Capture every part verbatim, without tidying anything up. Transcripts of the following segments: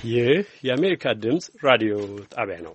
ይህ የአሜሪካ ድምፅ ራዲዮ ጣቢያ ነው።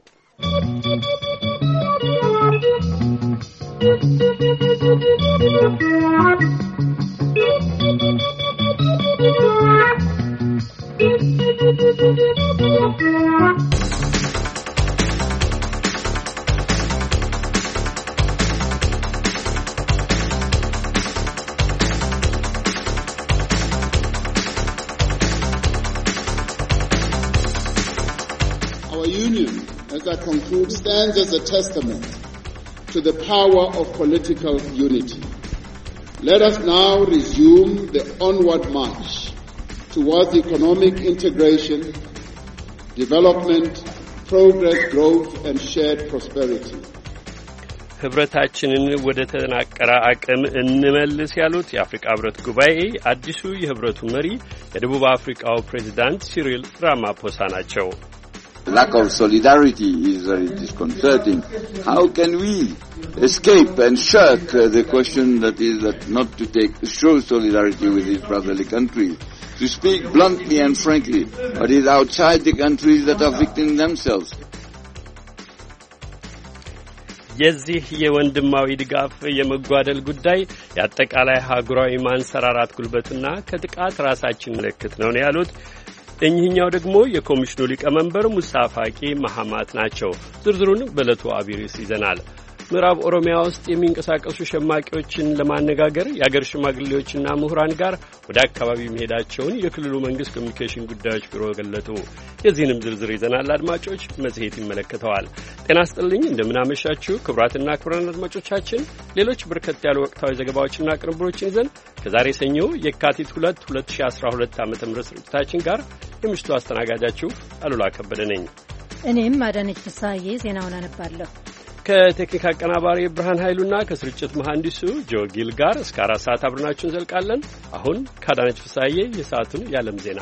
That concludes stands as a testament to the power of political unity. Let us now resume the onward march towards economic integration, development, progress, growth, and shared prosperity. ህብረታችንን ወደ ተናቀረ አቅም እንመልስ ያሉት የአፍሪካ ህብረት ጉባኤ አዲሱ የህብረቱ መሪ የደቡብ አፍሪካው ፕሬዝዳንት ሲሪል ራማፖሳ ናቸው። Lack of solidarity is very disconcerting. How can we escape and shirk uh, the question that is that not to take show solidarity with these brotherly countries? To speak bluntly and frankly, but it is outside the countries that are victims themselves. የዚህ የወንድማዊ ድጋፍ የመጓደል ጉዳይ የአጠቃላይ ሀገራዊ ማንሰራራት ጉልበትና ከጥቃት ራሳችን ምልክት ነው ያሉት እኚህኛው ደግሞ የኮሚሽኑ ሊቀመንበር ሙሳ ፋቂ መሐማት ናቸው። ዝርዝሩን በዕለቱ አቢሪስ ይዘናል። ምዕራብ ኦሮሚያ ውስጥ የሚንቀሳቀሱ ሸማቂዎችን ለማነጋገር የአገር ሽማግሌዎችና ምሁራን ጋር ወደ አካባቢው መሄዳቸውን የክልሉ መንግስት ኮሚኒኬሽን ጉዳዮች ቢሮ ገለጡ። የዚህንም ዝርዝር ይዘናል። አድማጮች መጽሔት ይመለከተዋል። ጤና ይስጥልኝ፣ እንደምናመሻችሁ ክቡራትና ክቡራን አድማጮቻችን። ሌሎች በርከት ያሉ ወቅታዊ ዘገባዎችና ቅንብሮችን ይዘን ከዛሬ ሰኞ የካቲት ሁለት ሁለት ሺህ አስራ ሁለት ዓመተ ምህረት ስርጭታችን ጋር የምሽቱ አስተናጋጃችሁ አሉላ ከበደ ነኝ። እኔም አዳነች ፍሳዬ ዜናውን አነባለሁ። ከቴክኒክ አቀናባሪ ብርሃን ኃይሉና ከስርጭት መሐንዲሱ ጆጊል ጋር እስከ አራት ሰዓት አብረናችሁ እንዘልቃለን። አሁን ከአዳነች ፍሳዬ የሰዓቱን የዓለም ዜና።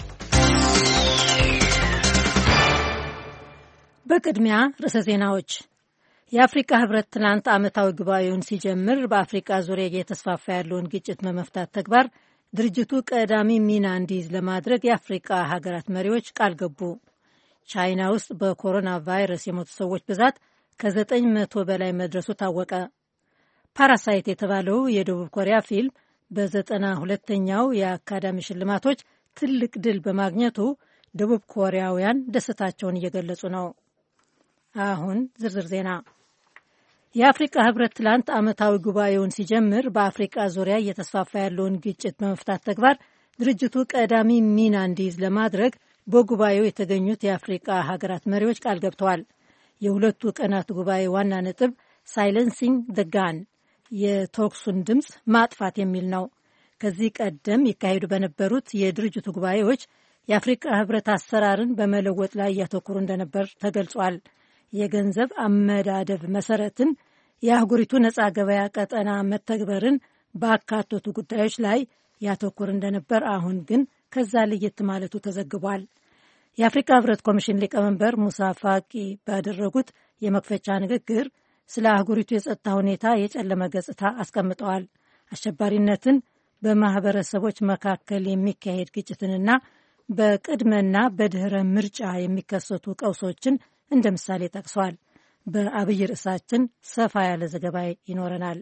በቅድሚያ ርዕሰ ዜናዎች። የአፍሪካ ህብረት ትናንት ዓመታዊ ጉባኤውን ሲጀምር በአፍሪካ ዙሪያ እየተስፋፋ ያለውን ግጭት በመፍታት ተግባር ድርጅቱ ቀዳሚ ሚና እንዲይዝ ለማድረግ የአፍሪካ ሀገራት መሪዎች ቃል ገቡ። ቻይና ውስጥ በኮሮና ቫይረስ የሞቱ ሰዎች ብዛት ከዘጠኝ መቶ በላይ መድረሱ ታወቀ። ፓራሳይት የተባለው የደቡብ ኮሪያ ፊልም በዘጠና ሁለተኛው የአካዳሚ ሽልማቶች ትልቅ ድል በማግኘቱ ደቡብ ኮሪያውያን ደስታቸውን እየገለጹ ነው። አሁን ዝርዝር ዜና። የአፍሪካ ህብረት ትላንት ዓመታዊ ጉባኤውን ሲጀምር በአፍሪካ ዙሪያ እየተስፋፋ ያለውን ግጭት በመፍታት ተግባር ድርጅቱ ቀዳሚ ሚና እንዲይዝ ለማድረግ በጉባኤው የተገኙት የአፍሪካ ሀገራት መሪዎች ቃል ገብተዋል። የሁለቱ ቀናት ጉባኤ ዋና ነጥብ ሳይለንሲንግ ዘ ጋን የተኩሱን ድምፅ ማጥፋት የሚል ነው። ከዚህ ቀደም ይካሄዱ በነበሩት የድርጅቱ ጉባኤዎች የአፍሪካ ህብረት አሰራርን በመለወጥ ላይ እያተኮሩ እንደነበር ተገልጿል። የገንዘብ አመዳደብ መሰረትን፣ የአህጉሪቱ ነጻ ገበያ ቀጠና መተግበርን ባካተቱ ጉዳዮች ላይ ያተኮር እንደነበር አሁን ግን ከዛ ለየት ማለቱ ተዘግቧል። የአፍሪካ ህብረት ኮሚሽን ሊቀመንበር ሙሳ ፋቂ ባደረጉት የመክፈቻ ንግግር ስለ አህጉሪቱ የጸጥታ ሁኔታ የጨለመ ገጽታ አስቀምጠዋል። አሸባሪነትን፣ በማህበረሰቦች መካከል የሚካሄድ ግጭትንና በቅድመና በድህረ ምርጫ የሚከሰቱ ቀውሶችን እንደ ምሳሌ ጠቅሰዋል። በአብይ ርዕሳችን ሰፋ ያለ ዘገባ ይኖረናል።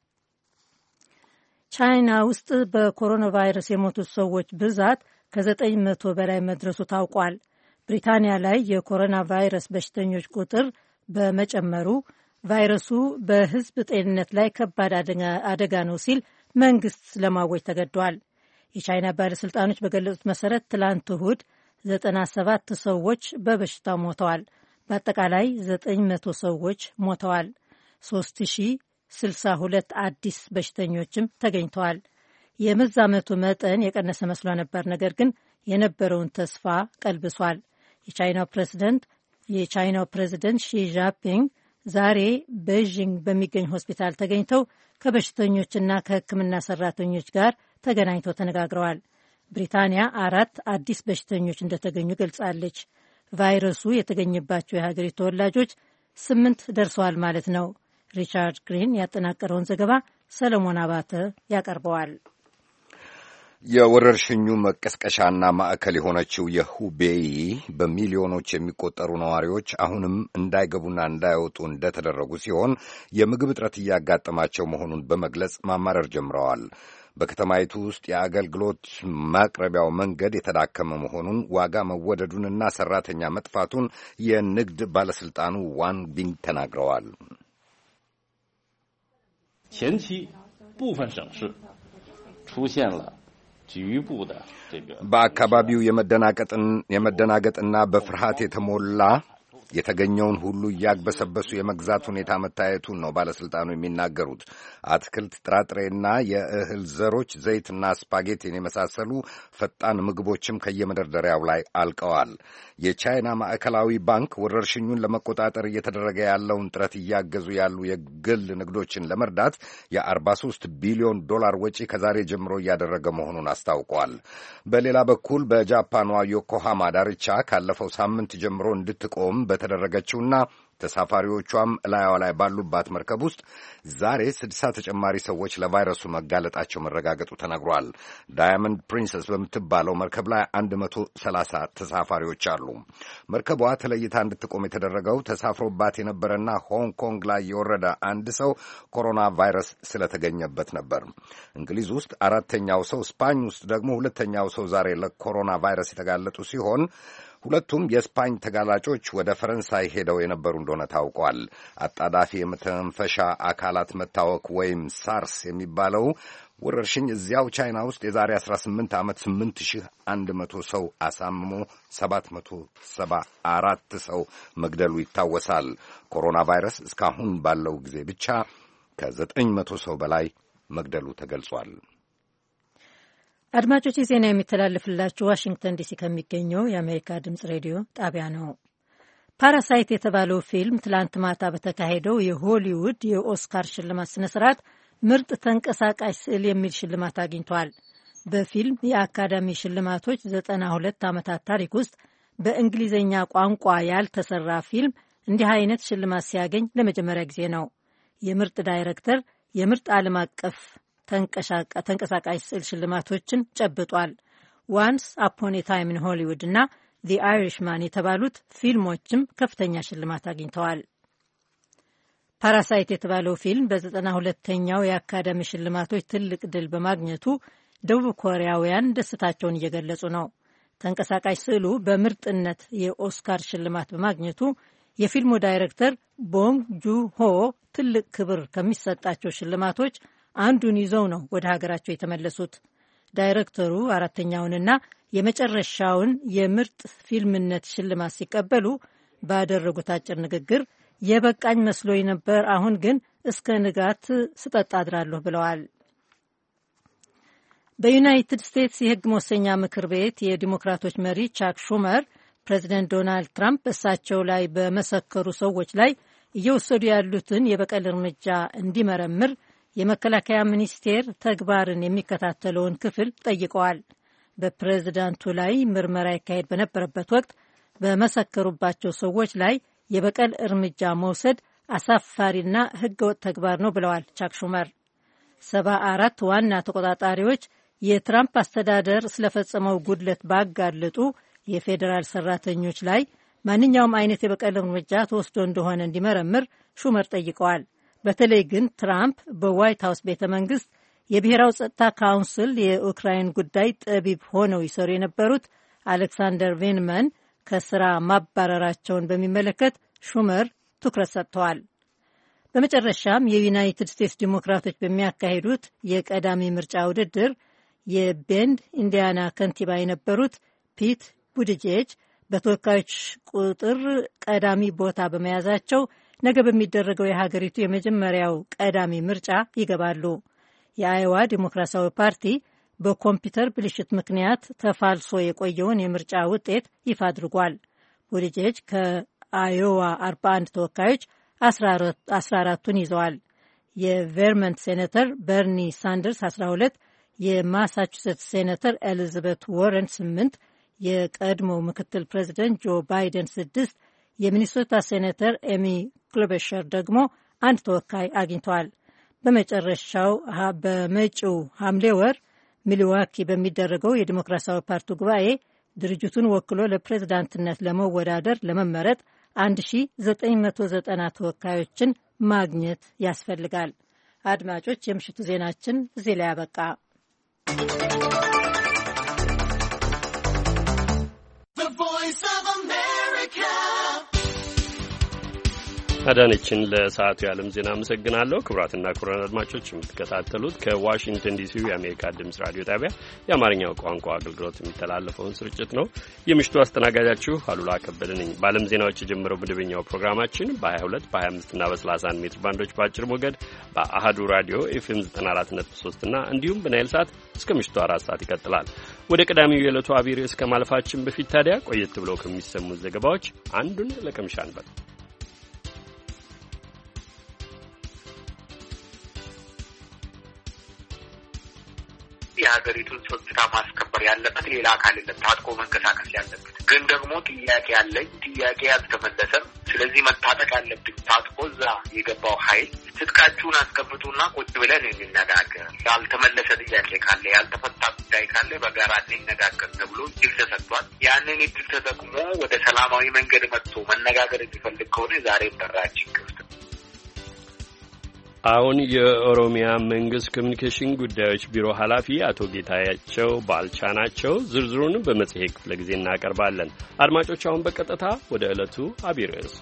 ቻይና ውስጥ በኮሮና ቫይረስ የሞቱት ሰዎች ብዛት ከዘጠኝ መቶ በላይ መድረሱ ታውቋል። ብሪታንያ ላይ የኮሮና ቫይረስ በሽተኞች ቁጥር በመጨመሩ ቫይረሱ በህዝብ ጤንነት ላይ ከባድ አደጋ ነው ሲል መንግስት ለማወጅ ተገዷል። የቻይና ባለሥልጣኖች በገለጹት መሰረት ትላንት እሁድ ዘጠና ሰባት ሰዎች በበሽታው ሞተዋል። በአጠቃላይ ዘጠኝ መቶ ሰዎች ሞተዋል። ሶስት ሺህ ስልሳ ሁለት አዲስ በሽተኞችም ተገኝተዋል። የመዛመቱ መጠን የቀነሰ መስሎ ነበር፣ ነገር ግን የነበረውን ተስፋ ቀልብሷል። የቻይናው ፕሬዚደንት የቻይናው ፕሬዚደንት ሺ ጂንፒንግ ዛሬ ቤጂንግ በሚገኝ ሆስፒታል ተገኝተው ከበሽተኞችና ከሕክምና ሰራተኞች ጋር ተገናኝተው ተነጋግረዋል። ብሪታንያ አራት አዲስ በሽተኞች እንደተገኙ ገልጻለች። ቫይረሱ የተገኘባቸው የሀገሪቱ ተወላጆች ስምንት ደርሰዋል ማለት ነው። ሪቻርድ ግሪን ያጠናቀረውን ዘገባ ሰለሞን አባተ ያቀርበዋል። የወረርሽኙ መቀስቀሻና ማዕከል የሆነችው የሁቤይ በሚሊዮኖች የሚቆጠሩ ነዋሪዎች አሁንም እንዳይገቡና እንዳይወጡ እንደተደረጉ ሲሆን የምግብ እጥረት እያጋጠማቸው መሆኑን በመግለጽ ማማረር ጀምረዋል። በከተማይቱ ውስጥ የአገልግሎት ማቅረቢያው መንገድ የተዳከመ መሆኑን፣ ዋጋ መወደዱንና ሰራተኛ መጥፋቱን የንግድ ባለስልጣኑ ዋን ቢንግ ተናግረዋል። 前期部分省市出现了 በአካባቢው የመደናገጥና በፍርሃት የተሞላ የተገኘውን ሁሉ እያግበሰበሱ የመግዛት ሁኔታ መታየቱን ነው ባለስልጣኑ የሚናገሩት። አትክልት፣ ጥራጥሬና የእህል ዘሮች፣ ዘይትና ስፓጌቲን የመሳሰሉ ፈጣን ምግቦችም ከየመደርደሪያው ላይ አልቀዋል። የቻይና ማዕከላዊ ባንክ ወረርሽኙን ለመቆጣጠር እየተደረገ ያለውን ጥረት እያገዙ ያሉ የግል ንግዶችን ለመርዳት የአርባ ሦስት ቢሊዮን ዶላር ወጪ ከዛሬ ጀምሮ እያደረገ መሆኑን አስታውቋል። በሌላ በኩል በጃፓኗ ዮኮሃማ ዳርቻ ካለፈው ሳምንት ጀምሮ እንድትቆም በተደረገችውና ተሳፋሪዎቿም እላያዋ ላይ ባሉባት መርከብ ውስጥ ዛሬ ስድሳ ተጨማሪ ሰዎች ለቫይረሱ መጋለጣቸው መረጋገጡ ተነግሯል። ዳያመንድ ፕሪንሰስ በምትባለው መርከብ ላይ አንድ መቶ ሰላሳ ተሳፋሪዎች አሉ። መርከቧ ተለይታ እንድትቆም የተደረገው ተሳፍሮባት የነበረና ሆንግ ኮንግ ላይ የወረደ አንድ ሰው ኮሮና ቫይረስ ስለተገኘበት ነበር። እንግሊዝ ውስጥ አራተኛው ሰው፣ ስፓኝ ውስጥ ደግሞ ሁለተኛው ሰው ዛሬ ለኮሮና ቫይረስ የተጋለጡ ሲሆን ሁለቱም የስፓኝ ተጋላጮች ወደ ፈረንሳይ ሄደው የነበሩ እንደሆነ ታውቋል። አጣዳፊ የመተንፈሻ አካላት መታወክ ወይም ሳርስ የሚባለው ወረርሽኝ እዚያው ቻይና ውስጥ የዛሬ አስራ ስምንት ዓመት ስምንት ሺህ አንድ መቶ ሰው አሳምሞ ሰባት መቶ ሰባ አራት ሰው መግደሉ ይታወሳል። ኮሮና ቫይረስ እስካሁን ባለው ጊዜ ብቻ ከዘጠኝ መቶ ሰው በላይ መግደሉ ተገልጿል። አድማጮች ዜና የሚተላለፍላችሁ ዋሽንግተን ዲሲ ከሚገኘው የአሜሪካ ድምፅ ሬዲዮ ጣቢያ ነው። ፓራሳይት የተባለው ፊልም ትላንት ማታ በተካሄደው የሆሊውድ የኦስካር ሽልማት ስነ ስርዓት ምርጥ ተንቀሳቃሽ ስዕል የሚል ሽልማት አግኝቷል። በፊልም የአካዳሚ ሽልማቶች ዘጠና ሁለት ዓመታት ታሪክ ውስጥ በእንግሊዝኛ ቋንቋ ያልተሰራ ፊልም እንዲህ አይነት ሽልማት ሲያገኝ ለመጀመሪያ ጊዜ ነው። የምርጥ ዳይሬክተር፣ የምርጥ ዓለም አቀፍ ተንቀሳቃሽ ስዕል ሽልማቶችን ጨብጧል። ዋንስ አፖን ኤ ታይም ኢን ሆሊውድ እና ዚ አይሪሽማን የተባሉት ፊልሞችም ከፍተኛ ሽልማት አግኝተዋል። ፓራሳይት የተባለው ፊልም በዘጠና ሁለተኛው የአካዳሚ ሽልማቶች ትልቅ ድል በማግኘቱ ደቡብ ኮሪያውያን ደስታቸውን እየገለጹ ነው። ተንቀሳቃሽ ስዕሉ በምርጥነት የኦስካር ሽልማት በማግኘቱ የፊልሙ ዳይሬክተር ቦንግ ጁሆ ትልቅ ክብር ከሚሰጣቸው ሽልማቶች አንዱን ይዘው ነው ወደ ሀገራቸው የተመለሱት። ዳይሬክተሩ አራተኛውንና የመጨረሻውን የምርጥ ፊልምነት ሽልማት ሲቀበሉ ባደረጉት አጭር ንግግር የበቃኝ መስሎኝ ነበር፣ አሁን ግን እስከ ንጋት ስጠጣ አድራለሁ ብለዋል። በዩናይትድ ስቴትስ የሕግ መወሰኛ ምክር ቤት የዲሞክራቶች መሪ ቻክ ሹመር ፕሬዚደንት ዶናልድ ትራምፕ እሳቸው ላይ በመሰከሩ ሰዎች ላይ እየወሰዱ ያሉትን የበቀል እርምጃ እንዲመረምር የመከላከያ ሚኒስቴር ተግባርን የሚከታተለውን ክፍል ጠይቀዋል። በፕሬዝዳንቱ ላይ ምርመራ ይካሄድ በነበረበት ወቅት በመሰከሩባቸው ሰዎች ላይ የበቀል እርምጃ መውሰድ አሳፋሪና ሕገወጥ ተግባር ነው ብለዋል ቻክ ሹመር። ሰባ አራት ዋና ተቆጣጣሪዎች የትራምፕ አስተዳደር ስለፈጸመው ጉድለት ባጋለጡ የፌዴራል ሰራተኞች ላይ ማንኛውም አይነት የበቀል እርምጃ ተወስዶ እንደሆነ እንዲመረምር ሹመር ጠይቀዋል። በተለይ ግን ትራምፕ በዋይት ሀውስ ቤተ መንግስት የብሔራዊ ጸጥታ ካውንስል የኡክራይን ጉዳይ ጠቢብ ሆነው ይሰሩ የነበሩት አሌክሳንደር ቬንመን ከስራ ማባረራቸውን በሚመለከት ሹመር ትኩረት ሰጥተዋል። በመጨረሻም የዩናይትድ ስቴትስ ዲሞክራቶች በሚያካሂዱት የቀዳሚ ምርጫ ውድድር የቤንድ ኢንዲያና ከንቲባ የነበሩት ፒት ቡቲጄጅ በተወካዮች ቁጥር ቀዳሚ ቦታ በመያዛቸው ነገ በሚደረገው የሀገሪቱ የመጀመሪያው ቀዳሚ ምርጫ ይገባሉ። የአይዋ ዲሞክራሲያዊ ፓርቲ በኮምፒውተር ብልሽት ምክንያት ተፋልሶ የቆየውን የምርጫ ውጤት ይፋ አድርጓል። ቡቲጄጅ ከአዮዋ አርባ አንድ ተወካዮች አስራ አራቱን ይዘዋል። የቬርመንት ሴኔተር በርኒ ሳንደርስ አስራ ሁለት፣ የማሳቹሴትስ ሴኔተር ኤሊዛቤት ወረን ስምንት፣ የቀድሞው ምክትል ፕሬዚደንት ጆ ባይደን ስድስት፣ የሚኒሶታ ሴኔተር ኤሚ ክሎበሸር ደግሞ አንድ ተወካይ አግኝተዋል። በመጨረሻው በመጪው ሐምሌ ወር ሚልዋኪ በሚደረገው የዲሞክራሲያዊ ፓርቲ ጉባኤ ድርጅቱን ወክሎ ለፕሬዝዳንትነት ለመወዳደር ለመመረጥ አንድ ሺህ ዘጠኝ መቶ ዘጠና ተወካዮችን ማግኘት ያስፈልጋል። አድማጮች፣ የምሽቱ ዜናችን እዚህ ላይ ያበቃ። አዳነችን ለሰዓቱ የዓለም ዜና አመሰግናለሁ። ክቡራትና ክቡራን አድማጮች የምትከታተሉት ከዋሽንግተን ዲሲው የአሜሪካ ድምፅ ራዲዮ ጣቢያ የአማርኛው ቋንቋ አገልግሎት የሚተላለፈውን ስርጭት ነው። የምሽቱ አስተናጋጃችሁ አሉላ ከበደ ነኝ። በዓለም ዜናዎች የጀመረው መደበኛው ፕሮግራማችን በሀያ ሁለት በሀያ አምስት እና በሰላሳ አንድ ሜትር ባንዶች በአጭር ሞገድ በአሃዱ ራዲዮ ኤፍኤም ዘጠና አራት ነጥብ ሶስት እና እንዲሁም በናይል ሳት እስከ ምሽቱ አራት ሰዓት ይቀጥላል። ወደ ቀዳሚው የዕለቱ አብይ ርዕስ ከማለፋችን በፊት ታዲያ ቆየት ብለው ከሚሰሙት ዘገባዎች አንዱን ለቅምሻ እንበል። የሀገሪቱን ጸጥታ ማስከበር ያለበት ሌላ አካል የለም፣ ታጥቆ መንቀሳቀስ ያለበት። ግን ደግሞ ጥያቄ አለኝ፣ ጥያቄ ያልተመለሰም። ስለዚህ መታጠቅ ያለብን ታጥቆ እዛ የገባው ኃይል ትጥቃችሁን አስከፍቱና ቁጭ ብለን እንነጋገር፣ ያልተመለሰ ጥያቄ ካለ ያልተፈታ ጉዳይ ካለ በጋራ እንነጋገር ተብሎ እድል ተሰጥቷል። ያንን እድል ተጠቅሞ ወደ ሰላማዊ መንገድ መጥቶ መነጋገር የሚፈልግ ከሆነ ዛሬ በራችን ክፍት። አሁን የኦሮሚያ መንግስት ኮሚኒኬሽን ጉዳዮች ቢሮ ኃላፊ አቶ ጌታቸው ባልቻ ናቸው። ዝርዝሩን በመጽሔት ክፍለ ጊዜ እናቀርባለን። አድማጮች፣ አሁን በቀጥታ ወደ ዕለቱ አብይ ርዕስ።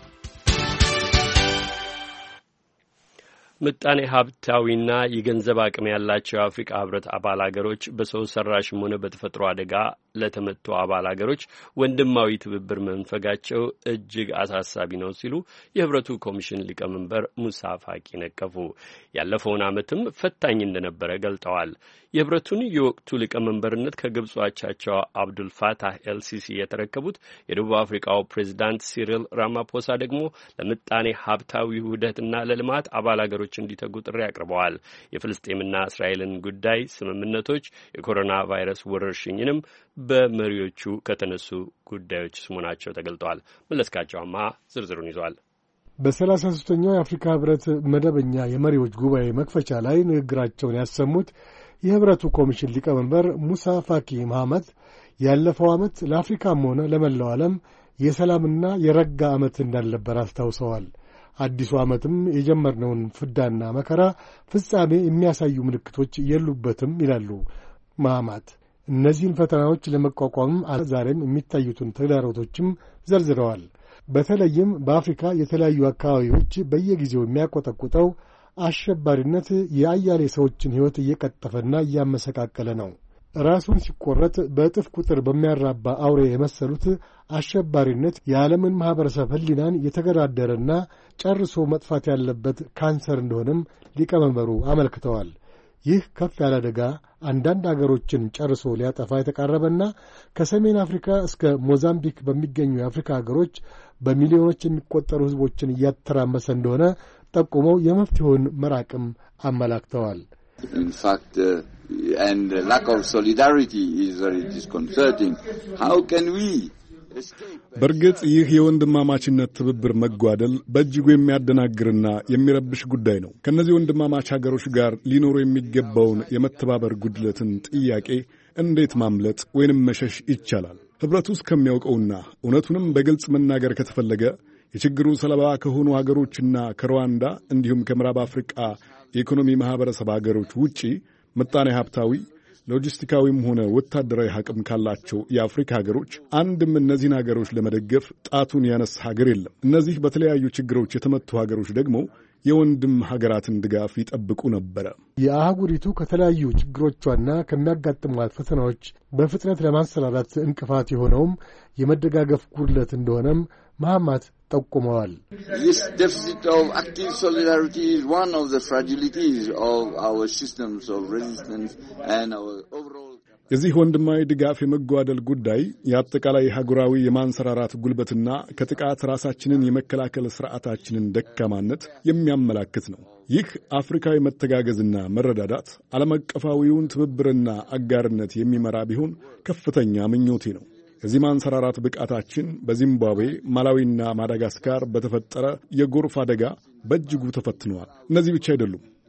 ምጣኔ ሀብታዊና የገንዘብ አቅም ያላቸው የአፍሪካ ህብረት አባል አገሮች በሰው ሰራሽም ሆነ በተፈጥሮ አደጋ ለተመቱ አባል አገሮች ወንድማዊ ትብብር መንፈጋቸው እጅግ አሳሳቢ ነው ሲሉ የህብረቱ ኮሚሽን ሊቀመንበር ሙሳ ፋቂ ነቀፉ። ያለፈውን ዓመትም ፈታኝ እንደነበረ ገልጠዋል። የህብረቱን የወቅቱ ሊቀመንበርነት ከግብጽ አቻቸው አብዱል ፋታህ ኤልሲሲ የተረከቡት የደቡብ አፍሪካው ፕሬዚዳንት ሲሪል ራማፖሳ ደግሞ ለምጣኔ ሀብታዊ ውህደትና ለልማት አባል አገሮች እንዲተጉ ጥሪ አቅርበዋል። የፍልስጤምና እስራኤልን ጉዳይ ስምምነቶች፣ የኮሮና ቫይረስ ወረርሽኝንም በመሪዎቹ ከተነሱ ጉዳዮች ስሙናቸው ተገልጠዋል። መለስካቸውማ ዝርዝሩን ይዟል። በሰላሳ ሦስተኛው የአፍሪካ ህብረት መደበኛ የመሪዎች ጉባኤ መክፈቻ ላይ ንግግራቸውን ያሰሙት የህብረቱ ኮሚሽን ሊቀመንበር ሙሳ ፋኪ መሐመድ ያለፈው ዓመት ለአፍሪካም ሆነ ለመላው ዓለም የሰላምና የረጋ ዓመት እንዳልነበር አስታውሰዋል። አዲሱ ዓመትም የጀመርነውን ፍዳና መከራ ፍጻሜ የሚያሳዩ ምልክቶች የሉበትም ይላሉ መሐመድ። እነዚህን ፈተናዎች ለመቋቋም ዛሬም የሚታዩትን ተግዳሮቶችም ዘርዝረዋል። በተለይም በአፍሪካ የተለያዩ አካባቢዎች በየጊዜው የሚያቆጠቁጠው አሸባሪነት የአያሌ ሰዎችን ሕይወት እየቀጠፈና እያመሰቃቀለ ነው። ራሱን ሲቆረጥ በእጥፍ ቁጥር በሚያራባ አውሬ የመሰሉት አሸባሪነት የዓለምን ማኅበረሰብ ሕሊናን የተገዳደረና ጨርሶ መጥፋት ያለበት ካንሰር እንደሆነም ሊቀመንበሩ አመልክተዋል። ይህ ከፍ ያለ አደጋ አንዳንድ አገሮችን ጨርሶ ሊያጠፋ የተቃረበና ከሰሜን አፍሪካ እስከ ሞዛምቢክ በሚገኙ የአፍሪካ አገሮች በሚሊዮኖች የሚቆጠሩ ሕዝቦችን እያተራመሰ እንደሆነ ጠቁመው የመፍትሄውን መራቅም አመላክተዋል። In fact, uh, and the lack of solidarity is very disconcerting. How can we በእርግጥ ይህ የወንድማማችነት ትብብር መጓደል በእጅጉ የሚያደናግርና የሚረብሽ ጉዳይ ነው። ከእነዚህ ወንድማማች ሀገሮች ጋር ሊኖሩ የሚገባውን የመተባበር ጉድለትን ጥያቄ እንዴት ማምለጥ ወይንም መሸሽ ይቻላል? ኅብረቱ ውስጥ ከሚያውቀውና እውነቱንም በግልጽ መናገር ከተፈለገ የችግሩ ሰለባ ከሆኑ ሀገሮችና ከሩዋንዳ እንዲሁም ከምዕራብ አፍሪቃ የኢኮኖሚ ማኅበረሰብ ሀገሮች ውጪ ምጣኔ ሀብታዊ ሎጂስቲካዊም ሆነ ወታደራዊ አቅም ካላቸው የአፍሪካ ሀገሮች አንድም እነዚህን ሀገሮች ለመደገፍ ጣቱን ያነሳ ሀገር የለም። እነዚህ በተለያዩ ችግሮች የተመቱ ሀገሮች ደግሞ የወንድም ሀገራትን ድጋፍ ይጠብቁ ነበረ። የአህጉሪቱ ከተለያዩ ችግሮቿና ከሚያጋጥሟት ፈተናዎች በፍጥነት ለማንሰራራት እንቅፋት የሆነውም የመደጋገፍ ጉድለት እንደሆነም መሐማት ጠቁመዋል። This deficit of active solidarity is one of the fragilities of our systems of resistance and our overall. የዚህ ወንድማዊ ድጋፍ የመጓደል ጉዳይ የአጠቃላይ ሀገራዊ የማንሰራራት ጉልበትና ከጥቃት ራሳችንን የመከላከል ስርዓታችንን ደካማነት የሚያመላክት ነው። ይህ አፍሪካዊ መተጋገዝና መረዳዳት ዓለም አቀፋዊውን ትብብርና አጋርነት የሚመራ ቢሆን ከፍተኛ ምኞቴ ነው። የዚህ ማንሰራራት ብቃታችን በዚምባብዌ ማላዊና ማዳጋስካር በተፈጠረ የጎርፍ አደጋ በእጅጉ ተፈትነዋል። እነዚህ ብቻ አይደሉም።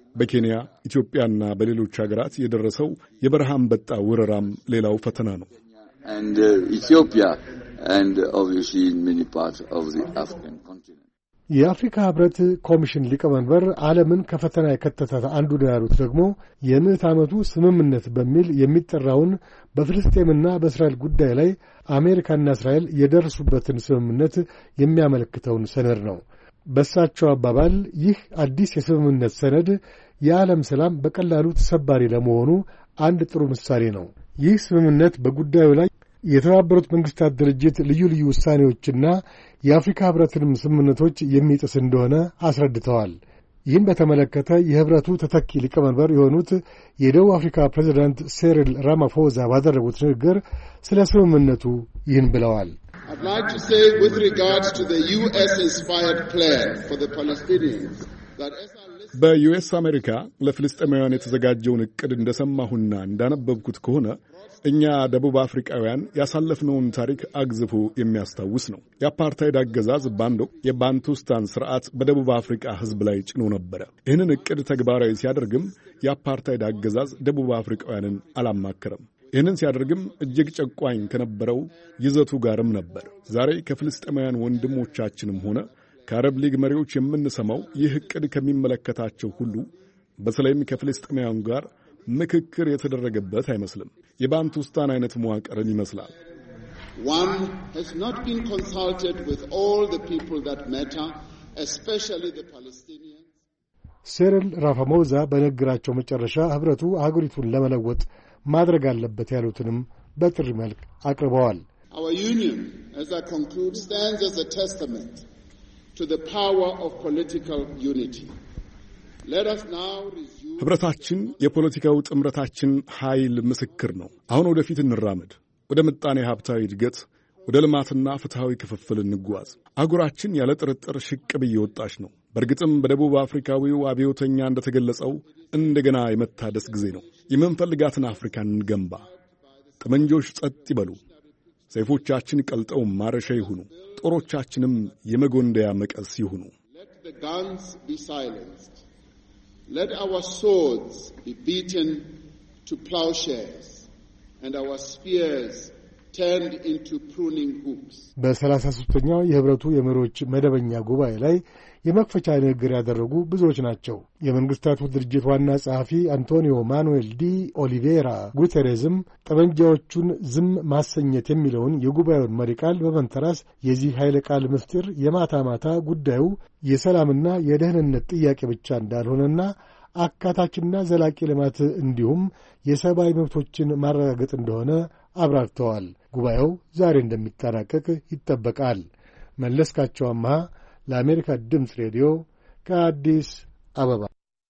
በኬንያ ኢትዮጵያና በሌሎች ሀገራት የደረሰው የበረሃ አንበጣ ወረራም ሌላው ፈተና ነው። and uh, Ethiopia and obviously in many parts of the African continent. የአፍሪካ ህብረት ኮሚሽን ሊቀመንበር ዓለምን ከፈተና የከተታት አንዱ ነው ያሉት ደግሞ የምዕት ዓመቱ ስምምነት በሚል የሚጠራውን በፍልስጤምና በእስራኤል ጉዳይ ላይ አሜሪካና እስራኤል የደረሱበትን ስምምነት የሚያመለክተውን ሰነድ ነው። በእሳቸው አባባል ይህ አዲስ የስምምነት ሰነድ የዓለም ሰላም በቀላሉ ተሰባሪ ለመሆኑ አንድ ጥሩ ምሳሌ ነው። ይህ ስምምነት በጉዳዩ ላይ የተባበሩት መንግስታት ድርጅት ልዩ ልዩ ውሳኔዎችና የአፍሪካ ህብረትንም ስምምነቶች የሚጥስ እንደሆነ አስረድተዋል። ይህን በተመለከተ የህብረቱ ተተኪ ሊቀመንበር የሆኑት የደቡብ አፍሪካ ፕሬዝዳንት ሴሪል ራማፎዛ ባደረጉት ንግግር ስለ ስምምነቱ ይህን ብለዋል። I'd like to say with regards to the U S-inspired plan for the Palestinians that as I listen በዩኤስ አሜሪካ ለፍልስጤማውያን የተዘጋጀውን ዕቅድ እንደሰማሁና እንዳነበብኩት ከሆነ እኛ ደቡብ አፍሪካውያን ያሳለፍነውን ታሪክ አግዝፎ የሚያስታውስ ነው። የአፓርታይድ አገዛዝ ባንዶ የባንቱስታን ስርዓት በደቡብ አፍሪካ ህዝብ ላይ ጭኖ ነበረ። ይህንን ዕቅድ ተግባራዊ ሲያደርግም የአፓርታይድ አገዛዝ ደቡብ አፍሪካውያንን አላማከረም። ይህንን ሲያደርግም እጅግ ጨቋኝ ከነበረው ይዘቱ ጋርም ነበር። ዛሬ ከፍልስጤማውያን ወንድሞቻችንም ሆነ ከአረብ ሊግ መሪዎች የምንሰማው ይህ ዕቅድ ከሚመለከታቸው ሁሉ በተለይም ከፍልስጤማውያን ጋር ምክክር የተደረገበት አይመስልም። የባንቱስታን አይነት መዋቅርን ይመስላል። One has not been consulted with all the people that matter, especially the Palestinians. ሴሪል ራማፎዛ በንግግራቸው መጨረሻ ህብረቱ አገሪቱን ለመለወጥ ማድረግ አለበት ያሉትንም በጥሪ መልክ አቅርበዋል። Our union, as I conclude, stands as a testament to the power of political unity. Let us now resume. ህብረታችን የፖለቲካው ጥምረታችን ኃይል ምስክር ነው። አሁን ወደፊት እንራመድ። ወደ ምጣኔ ሀብታዊ እድገት፣ ወደ ልማትና ፍትሃዊ ክፍፍል እንጓዝ። አህጉራችን ያለ ጥርጥር ሽቅብ እየወጣች ነው። በእርግጥም በደቡብ አፍሪካዊው አብዮተኛ እንደተገለጸው እንደገና የመታደስ ጊዜ ነው። የምንፈልጋትን አፍሪካን እንገንባ። ጠመንጆች ጸጥ ይበሉ። ሰይፎቻችን ቀልጠው ማረሻ ይሁኑ። ጦሮቻችንም የመጎንደያ መቀስ ይሁኑ። Let the guns be silenced. Let our swords be beaten to plowshares and our spears turned into pruning hooks. በሰላሳ ሦስተኛው የህብረቱ የመሪዎች መደበኛ ጉባኤ ላይ የመክፈቻ ንግግር ያደረጉ ብዙዎች ናቸው። የመንግስታቱ ድርጅት ዋና ጸሐፊ አንቶኒዮ ማኑኤል ዲ ኦሊቬራ ጉቴሬዝም ጠመንጃዎቹን ዝም ማሰኘት የሚለውን የጉባኤውን መሪ ቃል በመንተራስ የዚህ ኃይለ ቃል ምስጢር የማታ ማታ ጉዳዩ የሰላምና የደህንነት ጥያቄ ብቻ እንዳልሆነና አካታችና ዘላቂ ልማት እንዲሁም የሰብአዊ መብቶችን ማረጋገጥ እንደሆነ አብራርተዋል። ጉባኤው ዛሬ እንደሚጠናቀቅ ይጠበቃል። መለስካቸው አምሃ ለአሜሪካ ድምፅ ሬዲዮ ከአዲስ አበባ።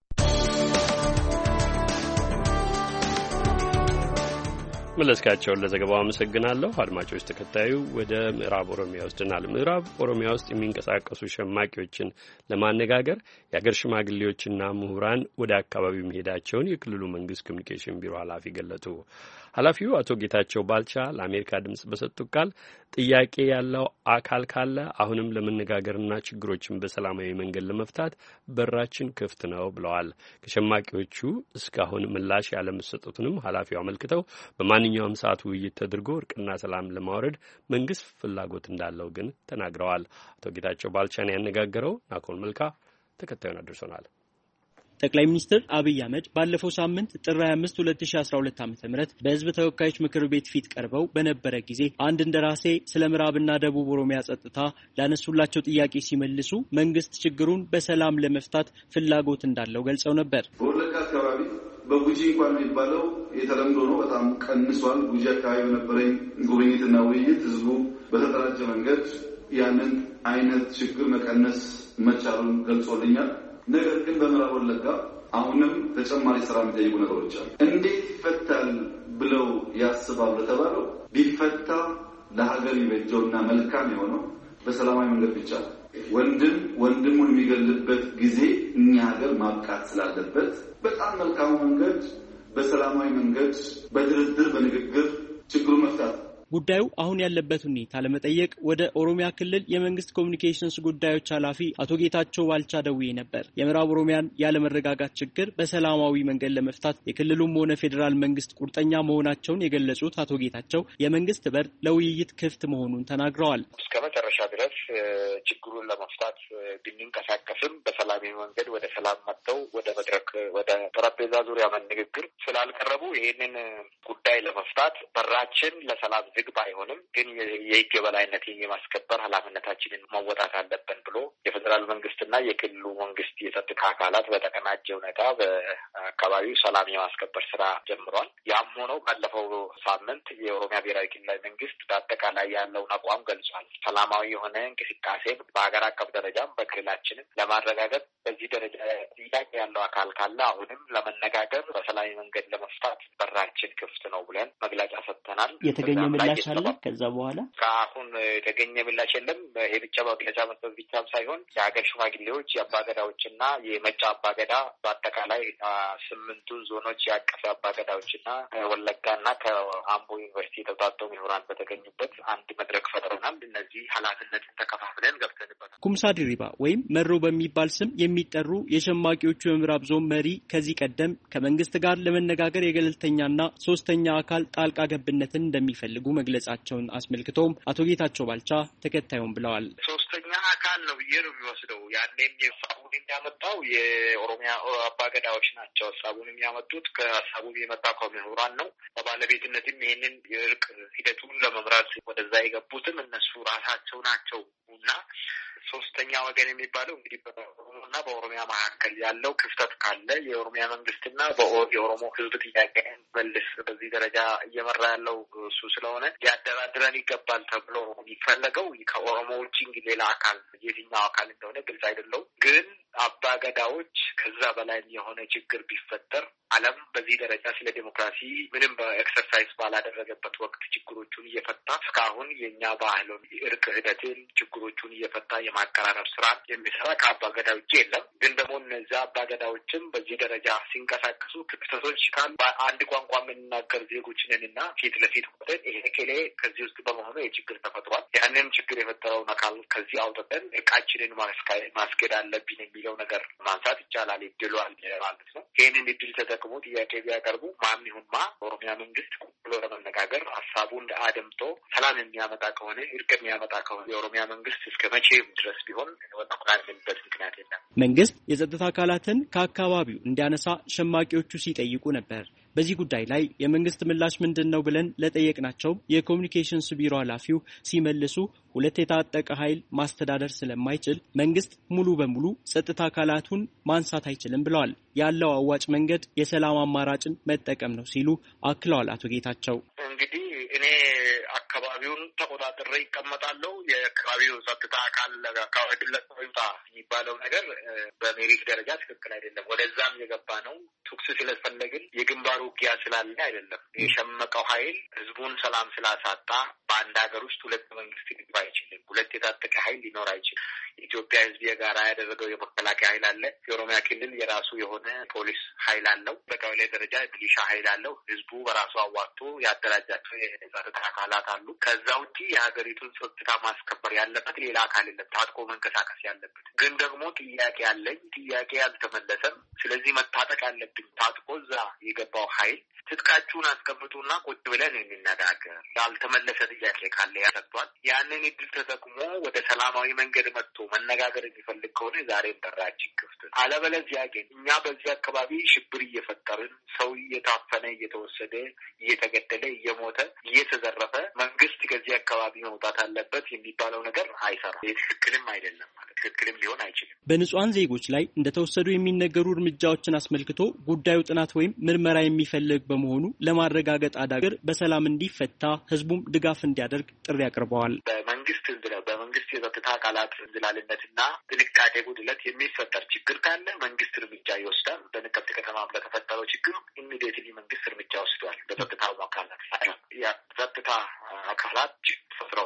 መለስካቸውን ለዘገባው አመሰግናለሁ። አድማጮች፣ ተከታዩ ወደ ምዕራብ ኦሮሚያ ወስደናል። ምዕራብ ኦሮሚያ ውስጥ የሚንቀሳቀሱ ሸማቂዎችን ለማነጋገር የአገር ሽማግሌዎችና ምሁራን ወደ አካባቢው መሄዳቸውን የክልሉ መንግስት ኮሚኒኬሽን ቢሮ ኃላፊ ገለጡ። ኃላፊው አቶ ጌታቸው ባልቻ ለአሜሪካ ድምፅ በሰጡት ቃል ጥያቄ ያለው አካል ካለ አሁንም ለመነጋገርና ችግሮችን በሰላማዊ መንገድ ለመፍታት በራችን ክፍት ነው ብለዋል። ከሸማቂዎቹ እስካሁን ምላሽ ያለመሰጠቱንም ኃላፊው አመልክተው በማንኛውም ሰዓት ውይይት ተደርጎ እርቅና ሰላም ለማውረድ መንግስት ፍላጎት እንዳለው ግን ተናግረዋል። አቶ ጌታቸው ባልቻን ያነጋገረው ናኮል መልካ ተከታዩን አድርሶናል። ጠቅላይ ሚኒስትር አብይ አህመድ ባለፈው ሳምንት ጥር ሃያ አምስት ሁለት ሺህ አስራ ሁለት ዓ.ም በህዝብ ተወካዮች ምክር ቤት ፊት ቀርበው በነበረ ጊዜ አንድ እንደራሴ ስለ ምዕራብና ደቡብ ኦሮሚያ ጸጥታ ላነሱላቸው ጥያቄ ሲመልሱ መንግስት ችግሩን በሰላም ለመፍታት ፍላጎት እንዳለው ገልጸው ነበር። በወለጋ አካባቢ በጉጂ እንኳን የሚባለው የተለምዶ ነው፣ በጣም ቀንሷል። ጉጂ አካባቢ በነበረኝ ጉብኝትና ውይይት ህዝቡ በተደራጀ መንገድ ያንን አይነት ችግር መቀነስ መቻሉን ገልጾልኛል። ነገር ግን በምዕራብ ወለጋ አሁንም ተጨማሪ ስራ የሚጠይቁ ነገሮች አሉ። እንዴት ይፈታል ብለው ያስባሉ ለተባለው ቢፈታ ለሀገር ይበጀውና መልካም የሆነው በሰላማዊ መንገድ ብቻ ወንድም ወንድሙን የሚገልበት ጊዜ እኛ ሀገር ማብቃት ስላለበት በጣም መልካም መንገድ በሰላማዊ መንገድ በድርድር በንግግር ችግሩን መፍታት። ጉዳዩ አሁን ያለበት ሁኔታ ለመጠየቅ ወደ ኦሮሚያ ክልል የመንግስት ኮሚኒኬሽንስ ጉዳዮች ኃላፊ አቶ ጌታቸው ባልቻ ደውዬ ነበር። የምዕራብ ኦሮሚያን ያለመረጋጋት ችግር በሰላማዊ መንገድ ለመፍታት የክልሉም ሆነ ፌዴራል መንግስት ቁርጠኛ መሆናቸውን የገለጹት አቶ ጌታቸው የመንግስት በር ለውይይት ክፍት መሆኑን ተናግረዋል። እስከ መጨረሻ ድረስ ችግሩን ለመፍታት ብንንቀሳቀስም በሰላማዊ መንገድ ወደ ሰላም መጥተው ወደ መድረክ ወደ ጠረጴዛ ዙሪያ መነጋገር ስላልቀረቡ ይህንን ጉዳይ ለመፍታት በራችን ለሰላም ዝግ ባይሆንም ግን የህግ የበላይነትን የማስከበር ኃላፊነታችንን መወጣት አለብን ብሎ የፌዴራል መንግስትና የክልሉ መንግስት የጸጥታ አካላት በተቀናጀ ሁኔታ በአካባቢው ሰላም የማስከበር ስራ ጀምሯል። ያም ሆኖ ባለፈው ሳምንት የኦሮሚያ ብሔራዊ ክልላዊ መንግስት በአጠቃላይ ያለውን አቋም ገልጿል። ሰላማዊ የሆነ እንቅስቃሴ በሀገር አቀፍ ደረጃም በክልላችንም ለማረጋገጥ በዚህ ደረጃ ጥያቄ ያለው አካል ካለ አሁንም ለመነጋገር በሰላማዊ መንገድ ለመፍታት በራችን ክፍት ነው ብለን መግለጫ ሰጥተናል። የተገኘ ምላሽ አለ? ከዛ በኋላ ከአሁን የተገኘ ምላሽ የለም። ይሄ ብቻ መግለጫ መስጠት ብቻም ሳይሆን የሀገር ሽማግሌዎች የአባገዳዎችና የመጫ አባገዳ በአጠቃላይ ስምንቱ ዞኖች ያቀፈ አባገዳዎችና ወለጋና ከአምቦ ዩኒቨርሲቲ የተውጣጡ ምሁራን በተገኙበት አንድ መድረክ ፈጥረናል። እነዚህ ኃላፊነትን ተከፋፍለን ገብተንበታል። ኩምሳ ድሪባ ወይም መሮ በሚባል ስም የሚጠሩ የሸማቂዎቹ የምዕራብ ዞን መሪ ከዚህ ቀደም ከመንግስት ጋር ለመነጋገር የገለልተኛና ሶስተኛ አካል ጣልቃ ገብነትን እንደሚፈልጉ መግለጻቸውን አስመልክቶም አቶ ጌታቸው ባልቻ ተከታዩን ብለዋል። ሶስተኛ አካል ነው ብዬ ነው የሚወስደው። ያኔም ሀሳቡን የሚያመጣው የኦሮሚያ አባገዳዎች ናቸው። ሀሳቡን የሚያመጡት ከሀሳቡ የመጣ ከምሁራን ነው። በባለቤትነትም ይህንን የእርቅ ሂደቱን ለመምራት ወደዛ የገቡትም እነሱ ራሳቸው ናቸው እና ሶስተኛ ወገን የሚባለው እንግዲህ በኦሮሞና በኦሮሚያ መካከል ያለው ክፍተት ካለ የኦሮሚያ መንግስትና የኦሮሞ ሕዝብ ጥያቄ መልስ በዚህ ደረጃ እየመራ ያለው እሱ ስለሆነ ሊያደራድረን ይገባል ተብሎ የሚፈለገው ከኦሮሞ ውጭ እንግዲህ ሌላ አካል የትኛው አካል እንደሆነ ግልጽ አይደለም። ግን አባገዳዎች ከዛ በላይ የሆነ ችግር ቢፈጠር ዓለም በዚህ ደረጃ ስለ ዲሞክራሲ ምንም በኤክሰርሳይዝ ባላደረገበት ወቅት ችግሮቹን እየፈታ እስካሁን የእኛ ባህሉን እርቅ ሂደትን ችግሮቹን እየፈታ የማቀራረብ ስራ የሚሰራ ከአባገዳ ውጭ የለም። ግን ደግሞ እነዚያ አባገዳዎችም በዚህ ደረጃ ሲንቀሳቀሱ ክፍተቶች ካሉ አንድ ቋንቋ የምንናገር ዜጎች ነን እና ፊት ለፊት ወጥተን ይሄ ኬሌ ከዚህ ውስጥ በመሆኑ የችግር ተፈጥሯል፣ ያንን ችግር የፈጠረውን አካል ከዚህ አውጥተን እቃችንን ማስኬድ አለብን የሚለው ነገር ማንሳት ይቻላል። ይድሉ አለ ማለት ነው። ይህንን እድል ተጠቅሞ ጥያቄ ቢያቀርቡ ማን ይሁን ማ ኦሮሚያ መንግስት ብሎ ለመነጋገር ሀሳቡን አደምጦ ሰላም የሚያመጣ ከሆነ እርቅ የሚያመጣ ከሆነ የኦሮሚያ መንግስት እስከ መቼም ድረስ ቢሆን ወጣ ቁጣንበት ምክንያት የለም። መንግስት የጸጥታ አካላትን ከአካባቢው እንዲያነሳ ሸማቂዎቹ ሲጠይቁ ነበር። በዚህ ጉዳይ ላይ የመንግስት ምላሽ ምንድነው ብለን ለጠየቅናቸው የኮሚኒኬሽንስ ቢሮ ኃላፊው ሲመልሱ ሁለት የታጠቀ ኃይል ማስተዳደር ስለማይችል መንግስት ሙሉ በሙሉ ጸጥታ አካላቱን ማንሳት አይችልም ብለዋል። ያለው አዋጭ መንገድ የሰላም አማራጭን መጠቀም ነው ሲሉ አክለዋል አቶ ጌታቸው። እንግዲህ እኔ አካባቢውን ተቆጣጥሬ ይቀመጣለሁ። የአካባቢው ጸጥታ አካል አካባቢ ለቆይታ የሚባለው ነገር በሜሪት ደረጃ ትክክል አይደለም። ወደዛም የገባ ነው ቱክስ ስለፈለግን የግንባሩ ውጊያ ስላለ አይደለም። የሸመቀው ኃይል ህዝቡን ሰላም ስላሳጣ በአንድ ሀገር ውስጥ ሁለት መንግስት ሊገባ አይችልም። ሁለት የታጠቀ ኃይል ሊኖር አይችልም። የኢትዮጵያ ህዝብ የጋራ ያደረገው የመከላከያ ኃይል አለ። የኦሮሚያ ክልል የራሱ የሆነ ፖሊስ ኃይል አለው። በቀበሌ ደረጃ ሚሊሻ ኃይል አለው። ህዝቡ በራሱ አዋጥቶ ያደራጃቸው የጸጥታ አካላት አሉ። ከዛ ውጪ የሀገሪቱን ጸጥታ ማስከበር ያለበት ሌላ አካል የለም። ታጥቆ መንቀሳቀስ ያለበት ግን ደግሞ ጥያቄ አለኝ። ጥያቄ አልተመለሰም። ስለዚህ መታጠቅ ያለብኝ ታጥቆ እዛ የገባው ኃይል ትጥቃችሁን አስቀምጡና ቁጭ ብለን እንነጋገር። ያልተመለሰ ጥያቄ ካለ ያሰጥቷል። ያንን እድል ተጠቅሞ ወደ ሰላማዊ መንገድ መጥቶ መነጋገር የሚፈልግ ከሆነ ዛሬም በራችን ክፍት። አለበለዚያ ግን እኛ በዚህ አካባቢ ሽብር እየፈጠርን ሰው እየታፈነ እየተወሰደ እየተገደለ እየሞተ እየተዘረፈ መንግስት ከዚህ አካባቢ መውጣት አለበት የሚባለው ነገር አይሰራም። ትክክልም አይደለም ማለት ትክክልም ሊሆን አይችልም። በንጹሃን ዜጎች ላይ እንደተወሰዱ የሚነገሩ እርምጃዎችን አስመልክቶ ጉዳዩ ጥናት ወይም ምርመራ የሚፈልግ በመሆኑ ለማረጋገጥ አዳግር በሰላም እንዲፈታ ህዝቡም ድጋፍ እንዲያደርግ ጥሪ አቅርበዋል። በመንግስት በመንግስት የጸጥታ አካላት እንዝላልነትና ጥንቃቄ ጉድለት የሚፈጠር ችግር ካለ መንግስት እርምጃ ይወስዳል። በነቀምት ከተማ ለተፈጠረው ችግር ኢሚዲየትሊ መንግስት እርምጃ ወስዷል። በጸጥታው አካላት የጸጥታ አካላት ፈጥረው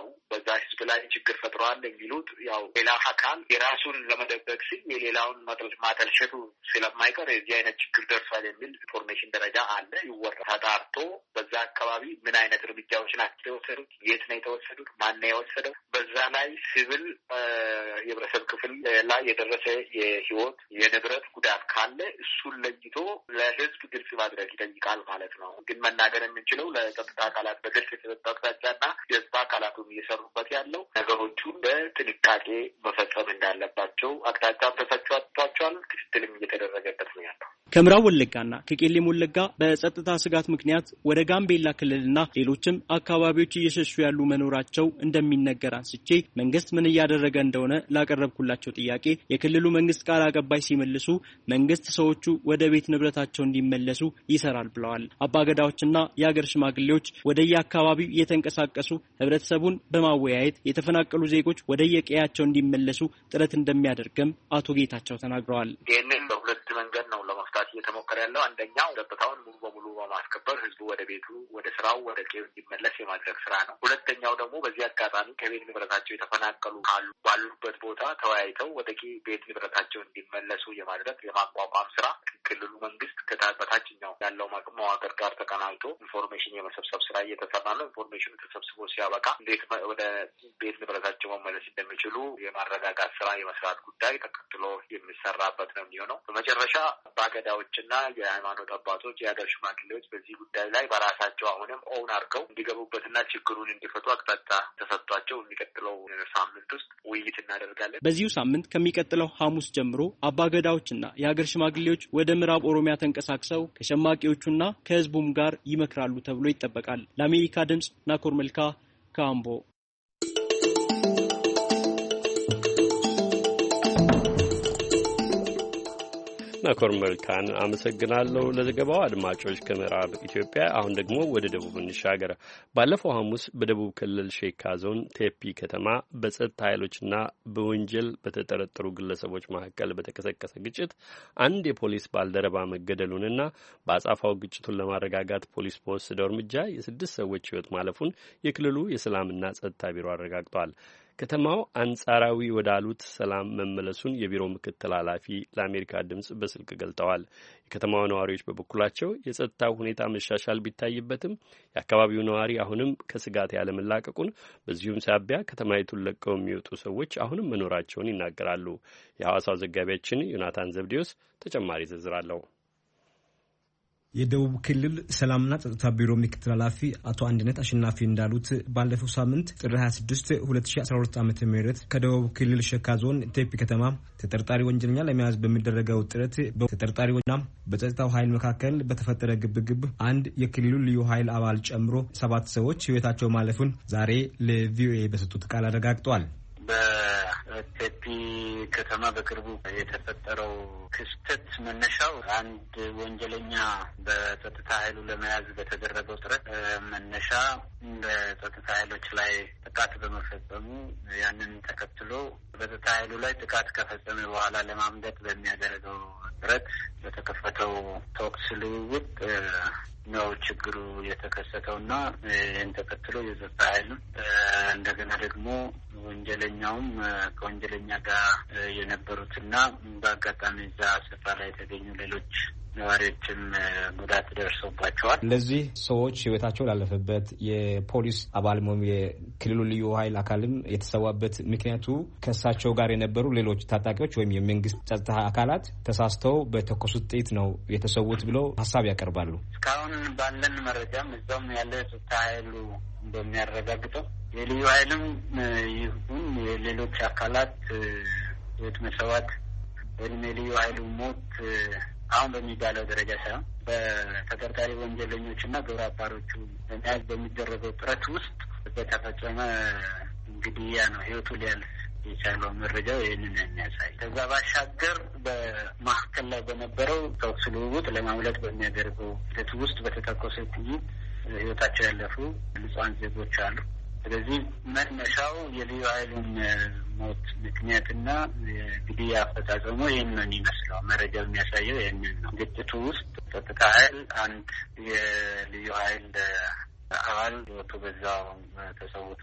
በዛ ህዝብ ላይ ችግር ፈጥሯል የሚሉት ያው ሌላ አካል የራሱን ለመደበቅ ሲል የሌላውን ማጠልሸቱ ስለማይቀር የዚህ አይነት ችግር ደርሷል የሚል ኢንፎርሜሽን ደረጃ አለ ይወራ ተጣርቶ በዛ አካባቢ ምን አይነት እርምጃዎች ናቸው የተወሰዱት የት ነው የተወሰዱት ማን ነው የወሰደው በዛ ላይ ሲቪል የህብረተሰብ ክፍል ላይ የደረሰ የህይወት የንብረት ጉዳት ካለ እሱን ለይቶ ለህዝብ ግልጽ ማድረግ ይጠይቃል ማለት ነው። ግን መናገር የምንችለው ለጸጥታ አካላት በግልጽ የተሰጠ አቅጣጫና የጸጥታ አካላቱም እየሰሩበት ያለው ነገሮቹን በጥንቃቄ መፈጸም እንዳለባቸው አቅጣጫ ተሰጥቷቸዋል። ክትትልም እየተደረገበት ነው ያለው። ከምዕራብ ወለጋና ከቄለም ወለጋ በጸጥታ ስጋት ምክንያት ወደ ጋምቤላ ክልልና ሌሎችም አካባቢዎች እየሸሹ ያሉ መኖራቸው እንደሚነገር አንስቼ መንግስት ምን እያደረገ እንደሆነ ላቀረብኩላቸው ጥያቄ የክልሉ መንግስት ቃል አቀባይ ሲመልሱ መንግስት ሰዎቹ ወደ ቤት ንብረታቸው እንዲመለሱ ይሰራል ብለዋል። አባገዳዎችና የሀገር ሽማግሌዎች ወደየአካባቢው እየተንቀሳቀሱ ህብረተሰቡን በማወያየት የተፈናቀሉ ዜጎች ወደየቀያቸው እንዲመለሱ ጥረት እንደሚያደርግም አቶ ጌታቸው ተናግረዋል። ይህንን በሁለት መንገድ ነው ለመፍታት እየተሞከረ ያለው። አንደኛው ጸጥታውን ሙሉ በሙሉ በማስከበር ህዝቡ ወደ ቤቱ ወደ ስራው ወደ ቀዬው እንዲመለስ የማድረግ ስራ ነው። ሁለተኛው ደግሞ በዚህ አጋጣሚ ከቤት ንብረታቸው የተፈናቀሉ ካሉ ባሉበት ቦታ ተወያይተው ወደ ቤት ንብረታቸው እንዲመለሱ የማድረግ የማቋቋም ስራ ክልሉ መንግስት ከታችኛው ያለው መዋቅር ጋር ተቀናጅቶ ኢንፎርሜሽን የመሰብሰብ ስራ እየተሰራ ነው። ኢንፎርሜሽኑ ተሰብስቦ ሲያበቃ እንዴት ወደ ቤት ንብረታቸው መመለስ እንደሚችሉ የማረጋጋት ስራ የመስራት ጉዳይ ተከትሎ የሚሰራበት ነው የሚሆነው። በመጨረሻ አባገዳዎችና የሃይማኖት አባቶች የሀገር ሽማግሌዎች በዚህ ጉዳይ ላይ በራሳቸው አሁንም ኦውን አድርገው እንዲገቡበትና ችግሩን እንዲፈቱ አቅጣጫ ተሰጥቷቸው የሚቀጥለው ሳምንት ውስጥ ውይይት እናደርጋለን። በዚሁ ሳምንት ከሚቀጥለው ሐሙስ ጀምሮ አባገዳዎችና የሀገር ሽማግሌዎች ወደ ምዕራብ ኦሮሚያ ተንቀሳቅሰው ከሸማቂዎቹና ከህዝቡም ጋር ይመክራሉ ተብሎ ይጠበቃል። ለአሜሪካ ድምጽ ናኮር መልካ ካምቦ። ናኮር መልካን አመሰግናለሁ ለዘገባው። አድማጮች ከምዕራብ ኢትዮጵያ አሁን ደግሞ ወደ ደቡብ እንሻገር። ባለፈው ሐሙስ በደቡብ ክልል ሼካ ዞን ቴፒ ከተማ በጸጥታ ኃይሎችና በወንጀል በተጠረጠሩ ግለሰቦች መካከል በተቀሰቀሰ ግጭት አንድ የፖሊስ ባልደረባ መገደሉንና በአጻፋው ግጭቱን ለማረጋጋት ፖሊስ በወሰደው እርምጃ የስድስት ሰዎች ሕይወት ማለፉን የክልሉ የሰላምና ጸጥታ ቢሮ አረጋግጧል። ከተማው አንጻራዊ ወዳሉት ሰላም መመለሱን የቢሮ ምክትል ኃላፊ ለአሜሪካ ድምጽ በስልክ ገልጠዋል። የከተማው ነዋሪዎች በበኩላቸው የጸጥታው ሁኔታ መሻሻል ቢታይበትም የአካባቢው ነዋሪ አሁንም ከስጋት ያለመላቀቁን፣ በዚሁም ሳቢያ ከተማይቱን ለቀው የሚወጡ ሰዎች አሁንም መኖራቸውን ይናገራሉ። የሐዋሳው ዘጋቢያችን ዮናታን ዘብዴዎስ ተጨማሪ ዝርዝር አለው። የደቡብ ክልል ሰላምና ጸጥታ ቢሮ ምክትል ኃላፊ አቶ አንድነት አሸናፊ እንዳሉት ባለፈው ሳምንት ጥር ሃያ ስድስት ሁለት ሺህ አስራ ሁለት ዓመተ ምህረት ከደቡብ ክልል ሸካ ዞን ቴፒ ከተማ ተጠርጣሪ ወንጀለኛ ለመያዝ በሚደረገው ጥረት በተጠርጣሪውና በጸጥታው ኃይል መካከል በተፈጠረ ግብግብ አንድ የክልሉ ልዩ ኃይል አባል ጨምሮ ሰባት ሰዎች ሕይወታቸው ማለፉን ዛሬ ለቪኦኤ በሰጡት ቃል አረጋግጠዋል። በቴፒ ከተማ በቅርቡ የተፈጠረው ክስተት መነሻው አንድ ወንጀለኛ በጸጥታ ኃይሉ ለመያዝ በተደረገው ጥረት መነሻ በጸጥታ ኃይሎች ላይ ጥቃት በመፈጸሙ ያንን ተከትሎ በጸጥታ ኃይሉ ላይ ጥቃት ከፈጸመ በኋላ ለማምለጥ በሚያደርገው ጥረት በተከፈተው ተኩስ ልውውጥ ነው ችግሩ የተከሰተውና ይህን ተከትሎ የጸጥታ ኃይሉ እንደገና ደግሞ ወንጀለኛውም ከወንጀለኛ ጋር የነበሩትና በአጋጣሚ እዛ ስፍራ ላይ የተገኙ ሌሎች ነዋሪዎችም ጉዳት ደርሶባቸዋል። ለዚህ ሰዎች ህይወታቸው ላለፈበት የፖሊስ አባል ወይም የክልሉ ልዩ ኃይል አካልም የተሰዋበት ምክንያቱ ከእሳቸው ጋር የነበሩ ሌሎች ታጣቂዎች ወይም የመንግስት ጸጥታ አካላት ተሳስተው በተኮሱት ጥይት ነው የተሰዉት ብለው ሀሳብ ያቀርባሉ። እስካሁን ባለን መረጃም እዛውም ያለ ጸጥታ ኃይሉ እንደሚያረጋግጠው የልዩ ኃይልም ይሁን የሌሎች አካላት ህይወት መሰዋት ወይም የልዩ ኃይሉ ሞት አሁን በሚባለው ደረጃ ሳይሆን በተጠርጣሪ ወንጀለኞችና ግብረ አባሮቹ ለመያዝ በሚደረገው ጥረት ውስጥ በተፈጸመ ግድያ ነው ህይወቱ ሊያልፍ የቻለው። መረጃው ይህንን የሚያሳይ። ከዛ ባሻገር በማዕከል ላይ በነበረው ተኩስ ልውውጥ ለማምለጥ በሚያደርገው ሂደት ውስጥ በተተኮሰ ጥይት ህይወታቸው ያለፉ ንጹሃን ዜጎች አሉ። ስለዚህ መነሻው የልዩ ኃይሉን ሞት ምክንያትና ግድያ አፈጻጸሙ ይህን ነው የሚመስለው። መረጃው የሚያሳየው ይህንን ነው። ግጭቱ ውስጥ ጸጥታ ኃይል አንድ የልዩ ኃይል አባል ህይወቱ በዛው ተሰውቷል።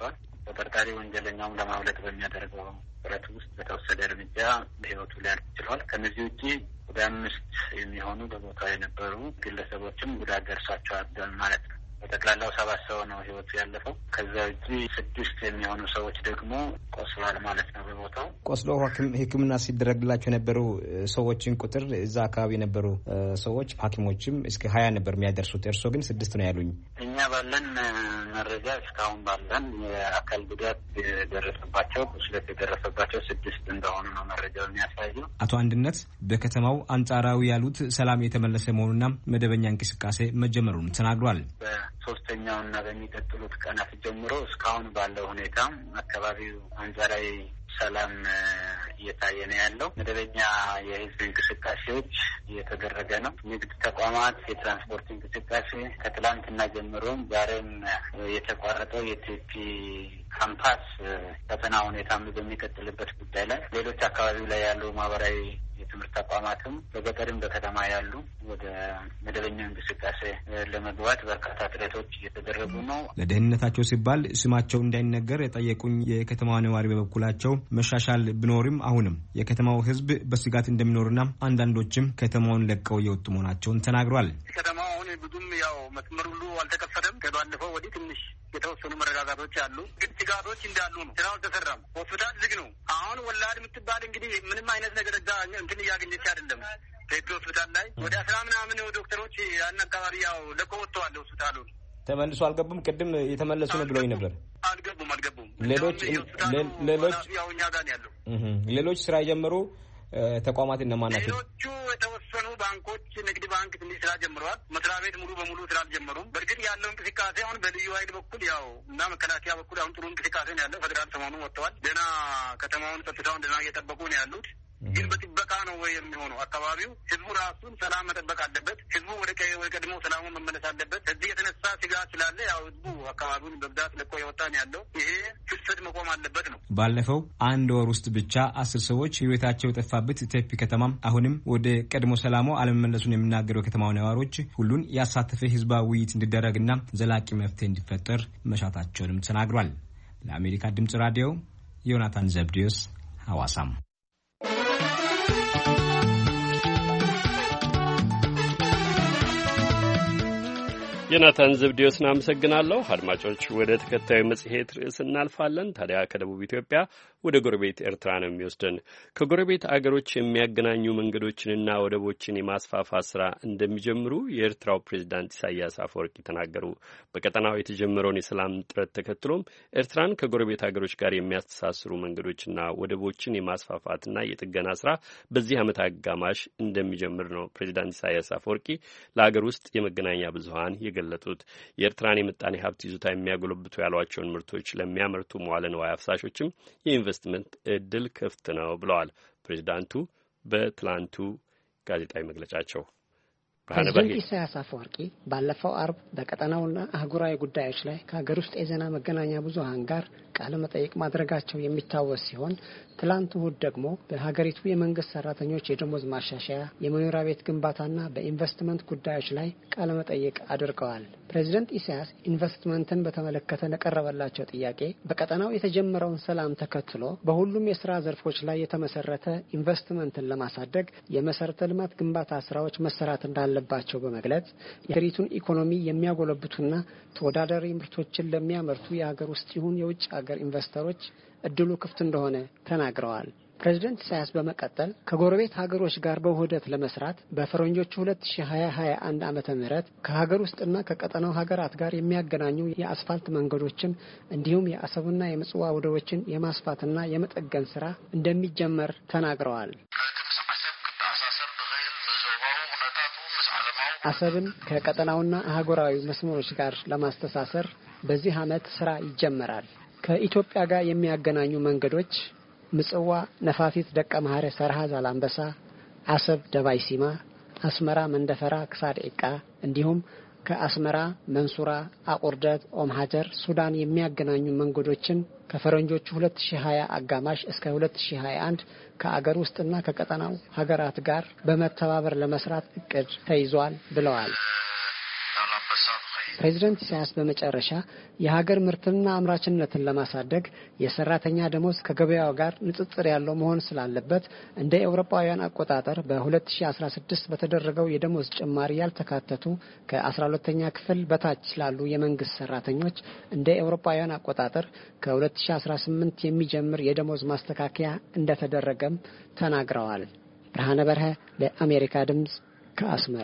ተጠርጣሪ ወንጀለኛውን ለማምለጥ በሚያደርገው ጥረት ውስጥ በተወሰደ እርምጃ ህይወቱ ሊያልፍ ችሏል። ከነዚህ ውጪ ወደ አምስት የሚሆኑ በቦታው የነበሩ ግለሰቦችም ጉዳት ደርሷቸዋል ማለት ነው። በጠቅላላው ሰባት ሰው ነው ህይወቱ ያለፈው። ከዛ ውጪ ስድስት የሚሆኑ ሰዎች ደግሞ ቆስለዋል ማለት ነው። በቦታው ቆስለው ሕክምና ሲደረግላቸው የነበሩ ሰዎችን ቁጥር እዛ አካባቢ የነበሩ ሰዎች ሐኪሞችም እስከ ሀያ ነበር የሚያደርሱት። እርሶ ግን ስድስት ነው ያሉኝ። እኛ ባለን መረጃ እስካሁን ባለን የአካል ጉዳት የደረሰባቸው ቁስለት የደረሰባቸው ስድስት እንደሆኑ ነው መረጃው የሚያሳየው። አቶ አንድነት በከተማው አንጻራዊ ያሉት ሰላም የተመለሰ መሆኑና መደበኛ እንቅስቃሴ መጀመሩን ተናግሯል። ሶስተኛውና በሚቀጥሉት ቀናት ጀምሮ እስካሁን ባለው ሁኔታ አካባቢው አንጻራዊ ሰላም እየታየ ነው ያለው። መደበኛ የህዝብ እንቅስቃሴዎች እየተደረገ ነው። ንግድ ተቋማት፣ የትራንስፖርት እንቅስቃሴ ከትላንትና ጀምሮ ዛሬም የተቋረጠው የቴፒ ካምፓስ ፈተና ሁኔታ በሚቀጥልበት ጉዳይ ላይ ሌሎች አካባቢው ላይ ያሉ ማህበራዊ የትምህርት ተቋማትም በገጠርም በከተማ ያሉ ወደ መደበኛ እንቅስቃሴ ለመግባት በርካታ ጥረቶች እየተደረጉ ነው። ለደህንነታቸው ሲባል ስማቸው እንዳይነገር የጠየቁኝ የከተማዋ ነዋሪ በበኩላቸው መሻሻል ቢኖርም አሁንም የከተማው ህዝብ በስጋት እንደሚኖርና አንዳንዶችም ከተማውን ለቀው እየወጡ መሆናቸውን ተናግሯል። ከተማው አሁን ብዙም ያው መስመር ሁሉ አልተከፈተም። ከባለፈው ወዲህ ትንሽ የተወሰኑ መረጋጋቶች አሉ፣ ግን ስጋቶች እንዳሉ ነው። ስራው ተሰራም ሆስፒታል ዝግ ነው። አሁን ወላድ የምትባል እንግዲህ ምንም አይነት ነገር እዛ እንትን እያገኘች አይደለም። ቴፒ ሆስፒታል ላይ ወደ አስራ ምናምን ዶክተሮች ያን አካባቢ ያው ለቆ ወጥተዋል። ሆስፒታሉን ተመልሶ አልገቡም። ቅድም የተመለሱ ነው ብለውኝ ነበር። አልገቡም አልገቡም። ሌሎች ሌሎች ያው እኛ ጋር ያለው ሌሎች ስራ የጀመሩ ተቋማት እነማን ናቸው? ሌሎቹ የተወሰኑ ባንኮች፣ ንግድ ባንክ ትንሽ ስራ ጀምረዋል። መስሪያ ቤት ሙሉ በሙሉ ስራ አልጀመሩም። በእርግጥ ያለው እንቅስቃሴ አሁን በልዩ ኃይል በኩል ያው እና መከላከያ በኩል አሁን ጥሩ እንቅስቃሴ ነው ያለው። ፌዴራል ሰሞኑን ወጥተዋል። ደህና ከተማውን ጸጥታውን ደህና እየጠበቁ ነው ያሉት። ግን በጥበቃ ነው ወይ የሚሆነው? አካባቢው ህዝቡ ራሱን ሰላም መጠበቅ አለበት። ህዝቡ ወደ ቀይ ወደ ቀድሞ ሰላሙ መመለስ አለበት። እዚህ የተነሳ ስጋት ስላለ ያው ህዝቡ አካባቢውን በብዛት ለቆ የወጣ ነው ያለው። ይሄ ፍሰት መቆም አለበት ነው። ባለፈው አንድ ወር ውስጥ ብቻ አስር ሰዎች ህይወታቸው የጠፋበት ቴፒ ከተማ አሁንም ወደ ቀድሞ ሰላሙ አለመመለሱን የሚናገረው ከተማው ነዋሪዎች ሁሉን ያሳተፈ ህዝባዊ ውይይት እንዲደረግና ዘላቂ መፍትሄ እንዲፈጠር መሻታቸውንም ተናግሯል። ለአሜሪካ ድምጽ ራዲዮ ዮናታን ዘብዲዮስ ሐዋሳም። ዮናታን ዘብዲዮስን አመሰግናለሁ። አድማጮች ወደ ተከታዩ መጽሔት ርዕስ እናልፋለን። ታዲያ ከደቡብ ኢትዮጵያ ወደ ጎረቤት ኤርትራ ነው የሚወስደን። ከጎረቤት አገሮች የሚያገናኙ መንገዶችንና ወደቦችን የማስፋፋት ስራ እንደሚጀምሩ የኤርትራው ፕሬዝዳንት ኢሳያስ አፈወርቂ ተናገሩ። በቀጠናው የተጀመረውን የሰላም ጥረት ተከትሎም ኤርትራን ከጎረቤት አገሮች ጋር የሚያስተሳስሩ መንገዶችና ወደቦችን የማስፋፋትና የጥገና ስራ በዚህ ዓመት አጋማሽ እንደሚጀምር ነው ፕሬዝዳንት ኢሳያስ አፈወርቂ ለአገር ውስጥ የመገናኛ ብዙኃን የገለጡት። የኤርትራን የምጣኔ ሀብት ይዞታ የሚያጎለብቱ ያሏቸውን ምርቶች ለሚያመርቱ መዋለ ንዋይ አፍሳሾችም የኢንቨስትመንት እድል ክፍት ነው ብለዋል ፕሬዚዳንቱ በትላንቱ ጋዜጣዊ መግለጫቸው። ፕሬዚዳንት ኢሳያስ አፈወርቂ ባለፈው አርብ በቀጠናውና አህጉራዊ ጉዳዮች ላይ ከሀገር ውስጥ የዜና መገናኛ ብዙኃን ጋር ቃለ መጠይቅ ማድረጋቸው የሚታወስ ሲሆን ትላንት እሁድ ደግሞ በሀገሪቱ የመንግስት ሰራተኞች የደሞዝ ማሻሻያ፣ የመኖሪያ ቤት ግንባታና በኢንቨስትመንት ጉዳዮች ላይ ቃለ መጠይቅ አድርገዋል። ፕሬዚዳንት ኢሳያስ ኢንቨስትመንትን በተመለከተ ለቀረበላቸው ጥያቄ በቀጠናው የተጀመረውን ሰላም ተከትሎ በሁሉም የስራ ዘርፎች ላይ የተመሰረተ ኢንቨስትመንትን ለማሳደግ የመሰረተ ልማት ግንባታ ስራዎች መሰራት እንዳለባቸው በመግለጽ የሀገሪቱን ኢኮኖሚ የሚያጎለብቱና ተወዳዳሪ ምርቶችን ለሚያመርቱ የሀገር ውስጥ ይሁን የውጭ ሀገር ኢንቨስተሮች እድሉ ክፍት እንደሆነ ተናግረዋል። ፕሬዚዳንት ኢሳያስ በመቀጠል ከጎረቤት ሀገሮች ጋር በውህደት ለመስራት በፈረንጆቹ ሁለት ሺህ ሀያ አንድ ዓመተ ምህረት ከሀገር ውስጥና ከቀጠናው ሀገራት ጋር የሚያገናኙ የአስፋልት መንገዶችን እንዲሁም የአሰብና የምጽዋ ወደቦችን የማስፋትና የመጠገን ስራ እንደሚጀመር ተናግረዋል። አሰብን ከቀጠናውና አህጉራዊ መስመሮች ጋር ለማስተሳሰር በዚህ ዓመት ስራ ይጀመራል። ከኢትዮጵያ ጋር የሚያገናኙ መንገዶች ምጽዋ ነፋፊት ደቀ መሐረ ሰርሃ ዛላምበሳ፣ አሰብ ደባይ ሲማ፣ አስመራ መንደፈራ ክሳድ ኤቃ እንዲሁም ከአስመራ መንሱራ፣ አቁርደት፣ ኦም ሀጀር ሱዳን የሚያገናኙ መንገዶችን ከፈረንጆቹ ሁለት ሺህ ሀያ አጋማሽ እስከ ሁለት ሺህ ሀያ አንድ ከአገር ውስጥና ከቀጠናው ሀገራት ጋር በመተባበር ለመስራት እቅድ ተይዟል ብለዋል። ፕሬዝዳንት ኢሳያስ በመጨረሻ የሀገር ምርትና አምራችነትን ለማሳደግ የሰራተኛ ደሞዝ ከገበያው ጋር ንጽጽር ያለው መሆን ስላለበት እንደ አውሮፓውያን አቆጣጠር በ2016 በተደረገው የደሞዝ ጭማሪ ያልተካተቱ ከአስራ ሁለተኛ ክፍል በታች ላሉ የመንግስት ሰራተኞች እንደ አውሮፓውያን አቆጣጠር ከ2018 የሚጀምር የደሞዝ ማስተካከያ እንደተደረገም ተናግረዋል። ብርሃነ በርሀ ለአሜሪካ ድምጽ ከአስመራ።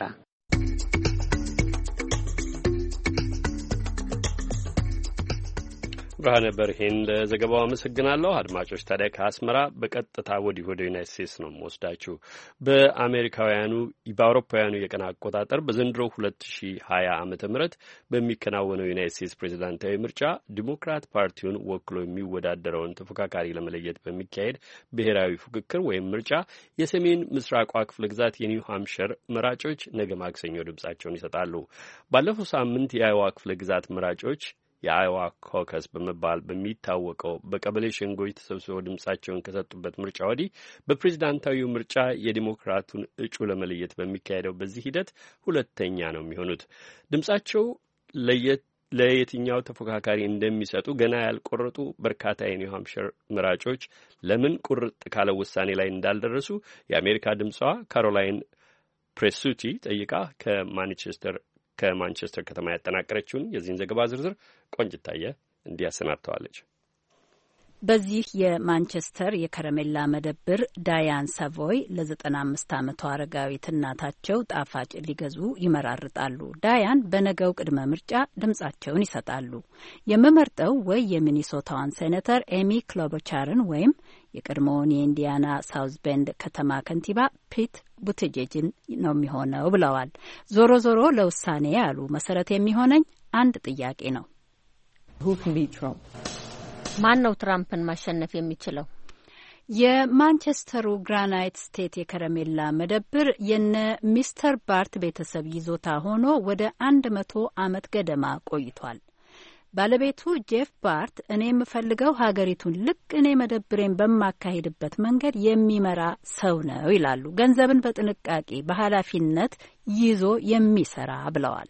ብርሃነ በርሄን ለዘገባው አመሰግናለሁ። አድማጮች ታዲያ ከአስመራ በቀጥታ ወዲህ ወደ ዩናይትድ ስቴትስ ነው የምወስዳችሁ። በአሜሪካውያኑ በአውሮፓውያኑ የቀን አቆጣጠር በዘንድሮ ሁለት ሺህ ሀያ ዓመተ ምህረት በሚከናወነው ዩናይትድ ስቴትስ ፕሬዚዳንታዊ ምርጫ ዲሞክራት ፓርቲውን ወክሎ የሚወዳደረውን ተፎካካሪ ለመለየት በሚካሄድ ብሔራዊ ፉክክር ወይም ምርጫ የሰሜን ምስራቋ ክፍለ ግዛት የኒው ሃምፕሸር መራጮች ነገ ማክሰኞ ድምጻቸውን ይሰጣሉ። ባለፈው ሳምንት የአይዋ ክፍለ ግዛት መራጮች የአይዋ ኮከስ በመባል በሚታወቀው በቀበሌ ሸንጎች ተሰብስበው ድምጻቸውን ከሰጡበት ምርጫ ወዲህ በፕሬዝዳንታዊው ምርጫ የዲሞክራቱን እጩ ለመለየት በሚካሄደው በዚህ ሂደት ሁለተኛ ነው የሚሆኑት። ድምጻቸው ለየት ለየትኛው ተፎካካሪ እንደሚሰጡ ገና ያልቆረጡ በርካታ የኒው ሃምፕሸር መራጮች ለምን ቁርጥ ካለ ውሳኔ ላይ እንዳልደረሱ የአሜሪካ ድምጿ ካሮላይን ፕሬሱቲ ጠይቃ ከማንቸስተር ከማንቸስተር ከተማ ያጠናቀረችውን የዚህን ዘገባ ዝርዝር ቆንጅታየ እንዲያሰናድተዋለች። በዚህ የማንቸስተር የከረሜላ መደብር ዳያን ሳቮይ ለዘጠና አምስት ዓመቷ አረጋዊት እናታቸው ጣፋጭ ሊገዙ ይመራርጣሉ። ዳያን በነገው ቅድመ ምርጫ ድምጻቸውን ይሰጣሉ። የምመርጠው ወይ የሚኒሶታዋን ሴኔተር ኤሚ ክሎቦቻርን ወይም የቀድሞውን የኢንዲያና ሳውዝ ቤንድ ከተማ ከንቲባ ፒት ቡቲጄጅን ነው የሚሆነው ብለዋል። ዞሮ ዞሮ ለውሳኔ ያሉ መሰረት የሚሆነኝ አንድ ጥያቄ ነው። ማን ነው ትራምፕን ማሸነፍ የሚችለው? የማንቸስተሩ ግራናይት ስቴት የከረሜላ መደብር የነ ሚስተር ባርት ቤተሰብ ይዞታ ሆኖ ወደ አንድ መቶ ዓመት ገደማ ቆይቷል። ባለቤቱ ጄፍ ባርት እኔ የምፈልገው ሀገሪቱን ልክ እኔ መደብሬን በማካሄድበት መንገድ የሚመራ ሰው ነው ይላሉ። ገንዘብን በጥንቃቄ በኃላፊነት ይዞ የሚሰራ ብለዋል።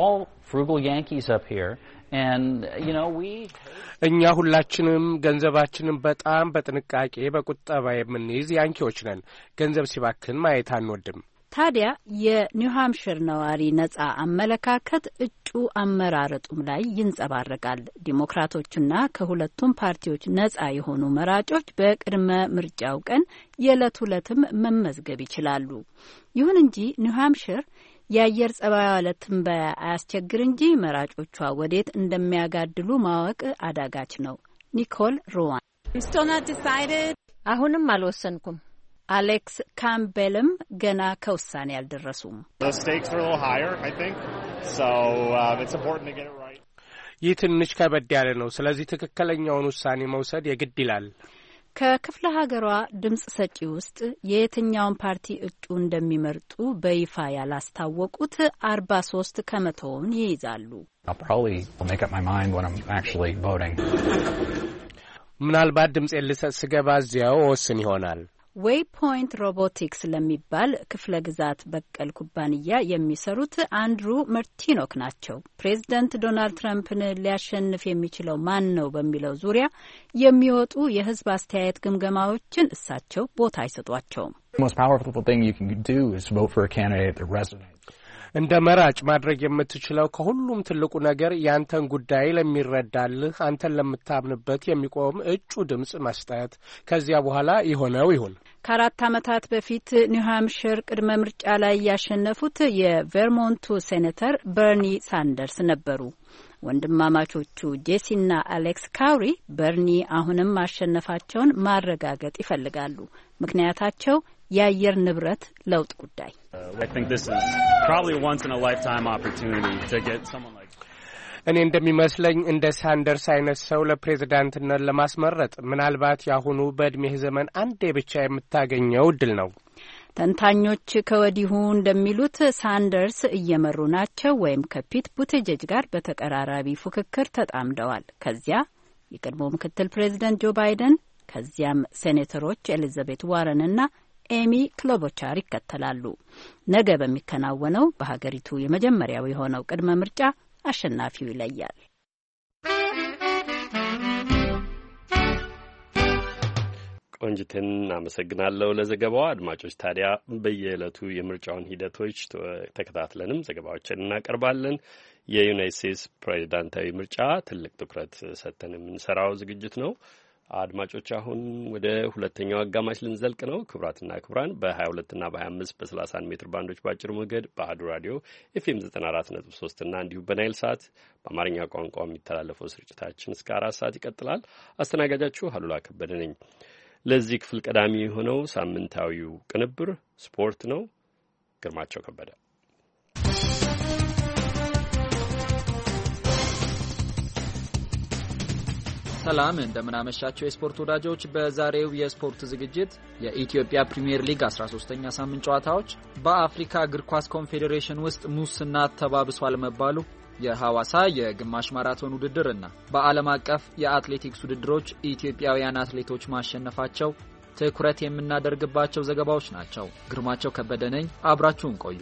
እኛ ሁላችንም ገንዘባችንን በጣም በጥንቃቄ በቁጠባ የምንይዝ ያንኪዎች ነን። ገንዘብ ሲባክን ማየት አንወድም። ታዲያ የኒው ሃምፕሸር ነዋሪ ነጻ አመለካከት እጩ አመራረጡም ላይ ይንጸባረቃል። ዲሞክራቶችና ከሁለቱም ፓርቲዎች ነጻ የሆኑ መራጮች በቅድመ ምርጫው ቀን የዕለት ዕለትም መመዝገብ ይችላሉ። ይሁን እንጂ ኒው ሃምፕሸር የአየር ጸባዩ ለትንበያ አያስቸግር እንጂ መራጮቿ ወዴት እንደሚያጋድሉ ማወቅ አዳጋች ነው። ኒኮል ሮዋን አሁንም አልወሰንኩም። አሌክስ ካምቤልም ገና ከውሳኔ አልደረሱም። ይህ ትንሽ ከበድ ያለ ነው። ስለዚህ ትክክለኛውን ውሳኔ መውሰድ የግድ ይላል። ከክፍለ ሀገሯ ድምጽ ሰጪ ውስጥ የየትኛውን ፓርቲ እጩ እንደሚመርጡ በይፋ ያላስታወቁት አርባ ሶስት ከመቶውን ይይዛሉ። ምናልባት ድምጼን ልሰጥ ስገባ እዚያው ወስን ይሆናል። ዌይ ፖይንት ሮቦቲክስ ለሚባል ክፍለ ግዛት በቀል ኩባንያ የሚሰሩት አንድሩ መርቲኖክ ናቸው። ፕሬዝዳንት ዶናልድ ትራምፕን ሊያሸንፍ የሚችለው ማን ነው በሚለው ዙሪያ የሚወጡ የሕዝብ አስተያየት ግምገማዎችን እሳቸው ቦታ አይሰጧቸውም። እንደ መራጭ ማድረግ የምትችለው ከሁሉም ትልቁ ነገር ያንተን ጉዳይ ለሚረዳልህ አንተን ለምታምንበት የሚቆም እጩ ድምጽ መስጠት። ከዚያ በኋላ የሆነው ይሁን። ከአራት ዓመታት በፊት ኒው ሃምፕሸር ቅድመ ምርጫ ላይ ያሸነፉት የቬርሞንቱ ሴኔተር በርኒ ሳንደርስ ነበሩ። ወንድማማቾቹ ጄሲና አሌክስ ካውሪ በርኒ አሁንም ማሸነፋቸውን ማረጋገጥ ይፈልጋሉ። ምክንያታቸው የአየር ንብረት ለውጥ ጉዳይ። እኔ እንደሚመስለኝ እንደ ሳንደርስ አይነት ሰው ለፕሬዝዳንትነት ለማስመረጥ ምናልባት ያሁኑ በዕድሜህ ዘመን አንዴ ብቻ የምታገኘው እድል ነው። ተንታኞች ከወዲሁ እንደሚሉት ሳንደርስ እየመሩ ናቸው ወይም ከፒት ቡቲጄጅ ጋር በተቀራራቢ ፉክክር ተጣምደዋል። ከዚያ የቀድሞ ምክትል ፕሬዝዳንት ጆ ባይደን፣ ከዚያም ሴኔተሮች ኤሊዛቤት ዋረንና ኤሚ ክሎቦቻር ይከተላሉ። ነገ በሚከናወነው በሀገሪቱ የመጀመሪያው የሆነው ቅድመ ምርጫ አሸናፊው ይለያል። ቆንጅትን አመሰግናለሁ ለዘገባው። አድማጮች ታዲያ በየዕለቱ የምርጫውን ሂደቶች ተከታትለንም ዘገባዎችን እናቀርባለን። የዩናይትድ ስቴትስ ፕሬዚዳንታዊ ምርጫ ትልቅ ትኩረት ሰጥተን የምንሰራው ዝግጅት ነው። አድማጮች አሁን ወደ ሁለተኛው አጋማሽ ልንዘልቅ ነው። ክቡራትና ክቡራን በሀያ ሁለት እና በሀያ አምስት በሰላሳ አንድ ሜትር ባንዶች በአጭር ሞገድ በአሀዱ ራዲዮ ኤፍኤም ዘጠና አራት ነጥብ ሶስት እና እንዲሁም በናይል ሰዓት በአማርኛ ቋንቋ የሚተላለፈው ስርጭታችን እስከ አራት ሰዓት ይቀጥላል። አስተናጋጃችሁ አሉላ ከበደ ነኝ። ለዚህ ክፍል ቀዳሚ የሆነው ሳምንታዊው ቅንብር ስፖርት ነው። ግርማቸው ከበደ። ሰላም እንደምን አመሻችሁ የስፖርት ወዳጆች። በዛሬው የስፖርት ዝግጅት የኢትዮጵያ ፕሪሚየር ሊግ አስራ ሶስተኛ ሳምንት ጨዋታዎች፣ በአፍሪካ እግር ኳስ ኮንፌዴሬሽን ውስጥ ሙስና ተባብሷል መባሉ፣ የሐዋሳ የግማሽ ማራቶን ውድድርና በዓለም አቀፍ የአትሌቲክስ ውድድሮች ኢትዮጵያውያን አትሌቶች ማሸነፋቸው ትኩረት የምናደርግባቸው ዘገባዎች ናቸው። ግርማቸው ከበደ ነኝ። አብራችሁን ቆዩ።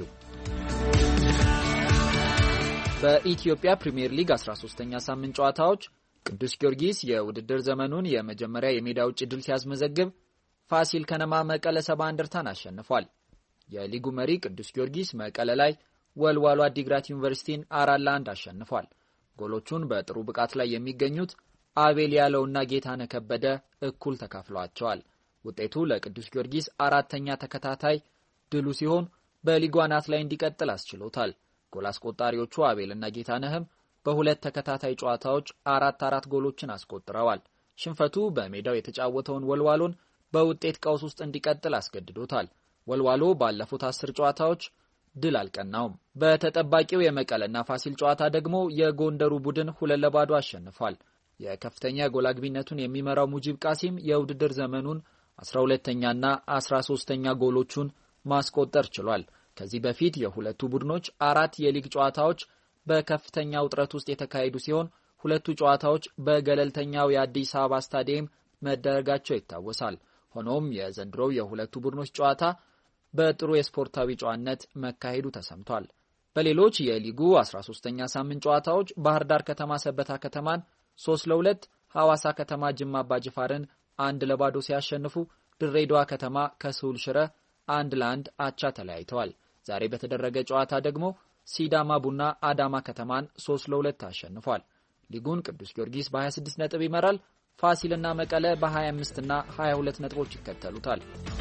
በኢትዮጵያ ፕሪሚየር ሊግ አስራ ሶስተኛ ሳምንት ጨዋታዎች ቅዱስ ጊዮርጊስ የውድድር ዘመኑን የመጀመሪያ የሜዳ ውጭ ድል ሲያስመዘግብ ፋሲል ከነማ መቀለ ሰባ እንደርታን አሸንፏል። የሊጉ መሪ ቅዱስ ጊዮርጊስ መቀለ ላይ ወልዋሎ አዲግራት ዩኒቨርሲቲን አራት ለአንድ አሸንፏል። ጎሎቹን በጥሩ ብቃት ላይ የሚገኙት አቤል ያለውና ጌታነህ ከበደ እኩል ተካፍለዋቸዋል። ውጤቱ ለቅዱስ ጊዮርጊስ አራተኛ ተከታታይ ድሉ ሲሆን በሊጉ አናት ላይ እንዲቀጥል አስችሎታል። ጎል አስቆጣሪዎቹ አቤልና ጌታነህም በሁለት ተከታታይ ጨዋታዎች አራት አራት ጎሎችን አስቆጥረዋል። ሽንፈቱ በሜዳው የተጫወተውን ወልዋሎን በውጤት ቀውስ ውስጥ እንዲቀጥል አስገድዶታል። ወልዋሎ ባለፉት አስር ጨዋታዎች ድል አልቀናውም። በተጠባቂው የመቀለና ፋሲል ጨዋታ ደግሞ የጎንደሩ ቡድን ሁለት ለባዶ አሸንፏል። የከፍተኛ ጎል አግቢነቱን የሚመራው ሙጂብ ቃሲም የውድድር ዘመኑን አስራ ሁለተኛና አስራ ሶስተኛ ጎሎቹን ማስቆጠር ችሏል። ከዚህ በፊት የሁለቱ ቡድኖች አራት የሊግ ጨዋታዎች በከፍተኛ ውጥረት ውስጥ የተካሄዱ ሲሆን ሁለቱ ጨዋታዎች በገለልተኛው የአዲስ አበባ ስታዲየም መደረጋቸው ይታወሳል። ሆኖም የዘንድሮው የሁለቱ ቡድኖች ጨዋታ በጥሩ የስፖርታዊ ጨዋነት መካሄዱ ተሰምቷል። በሌሎች የሊጉ አስራ ሶስተኛ ሳምንት ጨዋታዎች ባህር ዳር ከተማ ሰበታ ከተማን ሶስት ለሁለት፣ ሐዋሳ ከተማ ጅማ አባጅፋርን አንድ ለባዶ ሲያሸንፉ ድሬዳዋ ከተማ ከስሁል ሽረ አንድ ለአንድ አቻ ተለያይተዋል። ዛሬ በተደረገ ጨዋታ ደግሞ ሲዳማ ቡና አዳማ ከተማን ሶስት ለሁለት አሸንፏል። ሊጉን ቅዱስ ጊዮርጊስ በሀያ ስድስት ነጥብ ይመራል። ፋሲልና መቀለ በሀያ አምስት እና ሀያ ሁለት ነጥቦች ይከተሉታል።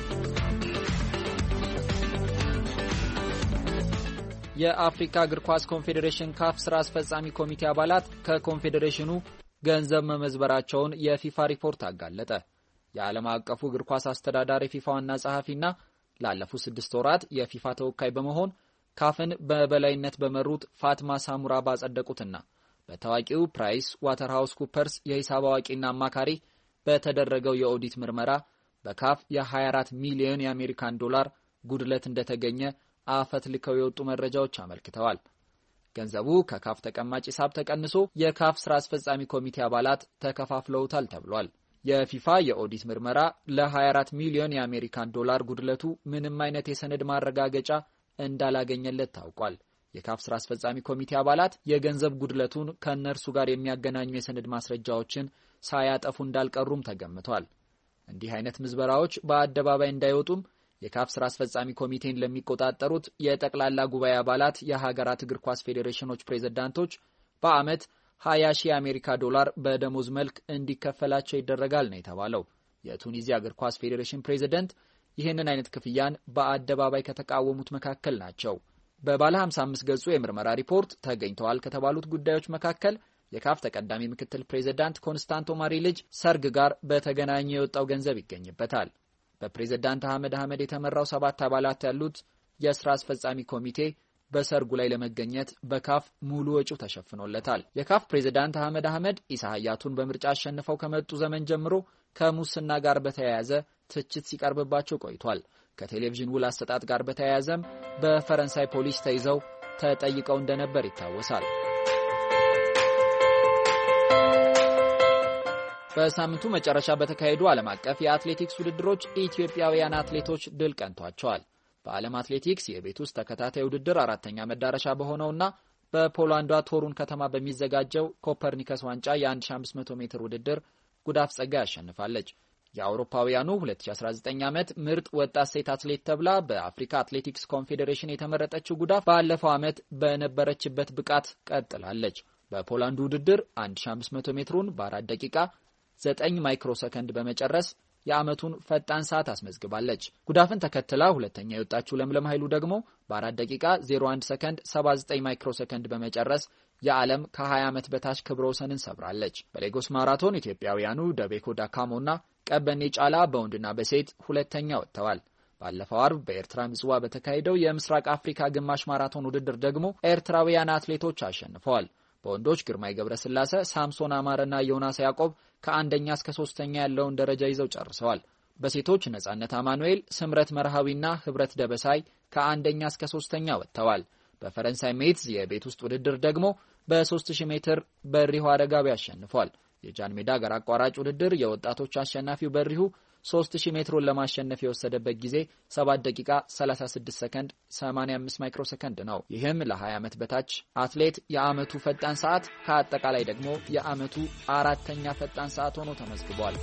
የአፍሪካ እግር ኳስ ኮንፌዴሬሽን ካፍ ስራ አስፈጻሚ ኮሚቴ አባላት ከኮንፌዴሬሽኑ ገንዘብ መመዝበራቸውን የፊፋ ሪፖርት አጋለጠ። የዓለም አቀፉ እግር ኳስ አስተዳዳሪ ፊፋ ዋና ጸሐፊና ላለፉት ስድስት ወራት የፊፋ ተወካይ በመሆን ካፍን በበላይነት በመሩት ፋትማ ሳሙራ ባጸደቁትና በታዋቂው ፕራይስ ዋተርሃውስ ኩፐርስ የሂሳብ አዋቂና አማካሪ በተደረገው የኦዲት ምርመራ በካፍ የ24 ሚሊዮን የአሜሪካን ዶላር ጉድለት እንደተገኘ አፈትልከው የወጡ መረጃዎች አመልክተዋል። ገንዘቡ ከካፍ ተቀማጭ ሂሳብ ተቀንሶ የካፍ ስራ አስፈጻሚ ኮሚቴ አባላት ተከፋፍለውታል ተብሏል። የፊፋ የኦዲት ምርመራ ለ24 ሚሊዮን የአሜሪካን ዶላር ጉድለቱ ምንም አይነት የሰነድ ማረጋገጫ እንዳላገኘለት ታውቋል። የካፍ ስራ አስፈጻሚ ኮሚቴ አባላት የገንዘብ ጉድለቱን ከነርሱ ጋር የሚያገናኙ የሰነድ ማስረጃዎችን ሳያጠፉ እንዳልቀሩም ተገምቷል። እንዲህ አይነት ምዝበራዎች በአደባባይ እንዳይወጡም የካፍ ስራ አስፈጻሚ ኮሚቴን ለሚቆጣጠሩት የጠቅላላ ጉባኤ አባላት የሀገራት እግር ኳስ ፌዴሬሽኖች ፕሬዝዳንቶች በአመት ሀያ ሺህ የአሜሪካ ዶላር በደሞዝ መልክ እንዲከፈላቸው ይደረጋል ነው የተባለው። የቱኒዚያ እግር ኳስ ፌዴሬሽን ፕሬዝዳንት ይህንን አይነት ክፍያን በአደባባይ ከተቃወሙት መካከል ናቸው። በባለ ሃምሳ አምስት ገጹ የምርመራ ሪፖርት ተገኝተዋል ከተባሉት ጉዳዮች መካከል የካፍ ተቀዳሚ ምክትል ፕሬዝዳንት ኮንስታንቶ ማሪ ልጅ ሰርግ ጋር በተገናኘ የወጣው ገንዘብ ይገኝበታል። በፕሬዝዳንት አህመድ አህመድ የተመራው ሰባት አባላት ያሉት የስራ አስፈጻሚ ኮሚቴ በሰርጉ ላይ ለመገኘት በካፍ ሙሉ ወጪው ተሸፍኖለታል። የካፍ ፕሬዝዳንት አህመድ አህመድ ኢሳ ሀያቱን በምርጫ አሸንፈው ከመጡ ዘመን ጀምሮ ከሙስና ጋር በተያያዘ ትችት ሲቀርብባቸው ቆይቷል። ከቴሌቪዥን ውል አሰጣጥ ጋር በተያያዘም በፈረንሳይ ፖሊስ ተይዘው ተጠይቀው እንደነበር ይታወሳል። በሳምንቱ መጨረሻ በተካሄዱ ዓለም አቀፍ የአትሌቲክስ ውድድሮች ኢትዮጵያውያን አትሌቶች ድል ቀንቷቸዋል። በዓለም አትሌቲክስ የቤት ውስጥ ተከታታይ ውድድር አራተኛ መዳረሻ በሆነውና በፖላንዷ ቶሩን ከተማ በሚዘጋጀው ኮፐርኒከስ ዋንጫ የ1500 ሜትር ውድድር ጉዳፍ ጸጋይ አሸንፋለች። የአውሮፓውያኑ ሁለት ሺህ አስራ ዘጠኝ ዓመት ምርጥ ወጣት ሴት አትሌት ተብላ በአፍሪካ አትሌቲክስ ኮንፌዴሬሽን የተመረጠችው ጉዳፍ ባለፈው ዓመት በነበረችበት ብቃት ቀጥላለች። በፖላንዱ ውድድር አንድ ሺህ አምስት መቶ ሜትሩን በአራት ደቂቃ ዘጠኝ ማይክሮ ሰከንድ በመጨረስ የዓመቱን ፈጣን ሰዓት አስመዝግባለች። ጉዳፍን ተከትላ ሁለተኛ የወጣችው ለምለም ኃይሉ ደግሞ በአራት ደቂቃ ዜሮ አንድ ሰከንድ ሰባ ዘጠኝ ማይክሮ ሰከንድ በመጨረስ የዓለም ከ20 ዓመት በታች ክብረ ወሰንን ሰብራለች። በሌጎስ ማራቶን ኢትዮጵያውያኑ ደቤኮ ዳካሞና ቀበኔ ጫላ በወንድና በሴት ሁለተኛ ወጥተዋል። ባለፈው አርብ በኤርትራ ምጽዋ በተካሄደው የምስራቅ አፍሪካ ግማሽ ማራቶን ውድድር ደግሞ ኤርትራውያን አትሌቶች አሸንፈዋል። በወንዶች ግርማይ ገብረስላሴ፣ ሳምሶን አማረና ዮናስ ያዕቆብ ከአንደኛ እስከ ሶስተኛ ያለውን ደረጃ ይዘው ጨርሰዋል። በሴቶች ነጻነት አማኑኤል፣ ስምረት መርሃዊና ህብረት ደበሳይ ከአንደኛ እስከ ሶስተኛ ወጥተዋል። በፈረንሳይ ሜትዝ የቤት ውስጥ ውድድር ደግሞ በ3000 ሜትር በሪሁ አረጋቢ አሸንፏል። የጃን ሜዳ አገር አቋራጭ ውድድር የወጣቶች አሸናፊው በሪሁ ሶስት ሺህ ሜትሩን ለማሸነፍ የወሰደበት ጊዜ ሰባት ደቂቃ ሰላሳ ስድስት ሰከንድ ሰማንያ አምስት ማይክሮ ሰከንድ ነው። ይህም ለ20 ዓመት በታች አትሌት የዓመቱ ፈጣን ሰዓት ከአጠቃላይ ደግሞ የዓመቱ አራተኛ ፈጣን ሰዓት ሆኖ ተመዝግቧል።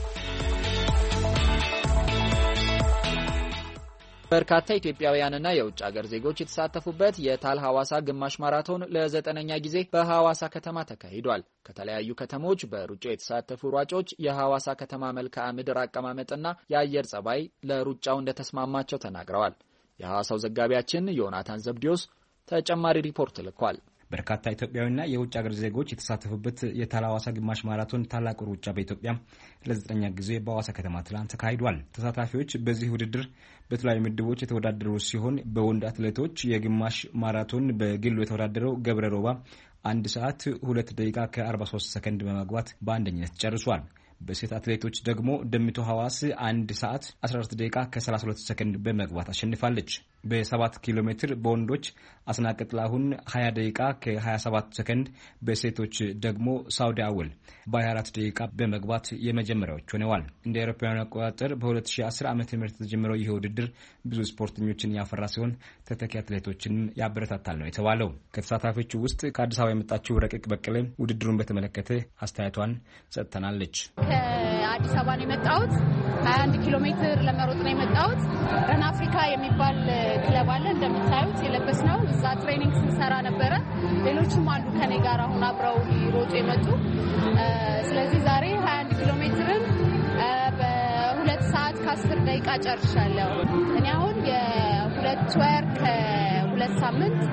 በርካታ ኢትዮጵያውያንና የውጭ ሀገር ዜጎች የተሳተፉበት የታል ሐዋሳ ግማሽ ማራቶን ለዘጠነኛ ጊዜ በሐዋሳ ከተማ ተካሂዷል። ከተለያዩ ከተሞች በሩጫው የተሳተፉ ሯጮች የሐዋሳ ከተማ መልክዓ ምድር አቀማመጥና የአየር ጸባይ ለሩጫው እንደተስማማቸው ተናግረዋል። የሐዋሳው ዘጋቢያችን ዮናታን ዘብዲዮስ ተጨማሪ ሪፖርት ልኳል። በርካታ ኢትዮጵያውያንና የውጭ ሀገር ዜጎች የተሳተፉበት የታል ሐዋሳ ግማሽ ማራቶን ታላቁ ሩጫ በኢትዮጵያ ለዘጠነኛ ጊዜ በሐዋሳ ከተማ ትላንት ተካሂዷል። ተሳታፊዎች በዚህ ውድድር በተለያዩ ምድቦች የተወዳደሩ ሲሆን በወንድ አትሌቶች የግማሽ ማራቶን በግሉ የተወዳደረው ገብረ ሮባ አንድ ሰዓት ሁለት ደቂቃ ከአርባ ሶስት ሰከንድ በመግባት በአንደኝነት ጨርሷል። በሴት አትሌቶች ደግሞ ደምቶ ሐዋስ አንድ ሰዓት አስራ አራት ደቂቃ ከሰላሳ ሁለት ሰከንድ በመግባት አሸንፋለች። በሰባት ኪሎ ሜትር በወንዶች አስናቀጥላሁን ሀያ ደቂቃ ከሀያ ሰባት ሰከንድ፣ በሴቶች ደግሞ ሳውዲ አወል በሀያ አራት ደቂቃ በመግባት የመጀመሪያዎች ሆነዋል። እንደ አውሮፓውያን አቆጣጠር በ2010 ዓመተ ምህረት የተጀመረው ይህ ውድድር ብዙ ስፖርተኞችን ያፈራ ሲሆን ተተኪ አትሌቶችን ያበረታታል ነው የተባለው። ከተሳታፊዎቹ ውስጥ ከአዲስ አበባ የመጣችው ረቂቅ በቀለ ውድድሩን በተመለከተ አስተያየቷን ሰጥተናለች። ከአዲስ አበባ ነው የመጣሁት። ሀያ አንድ ኪሎ ሜትር ለመሮጥ ነው የመጣሁት። ረን አፍሪካ የሚባል ክለብ አለ እንደምታዩት የለበስነው። እዛ ትሬኒንግ ስንሰራ ነበረ። ሌሎችም አሉ ከኔ ጋር አሁን አብረው ሊሮጡ የመጡ። ስለዚህ ዛሬ ሀያ አንድ ኪሎ ሜትርን በሁለት ሰዓት ከአስር ደቂቃ ጨርሻለሁ። እኔ አሁን የሁለት ወር ከሁለት ሳምንት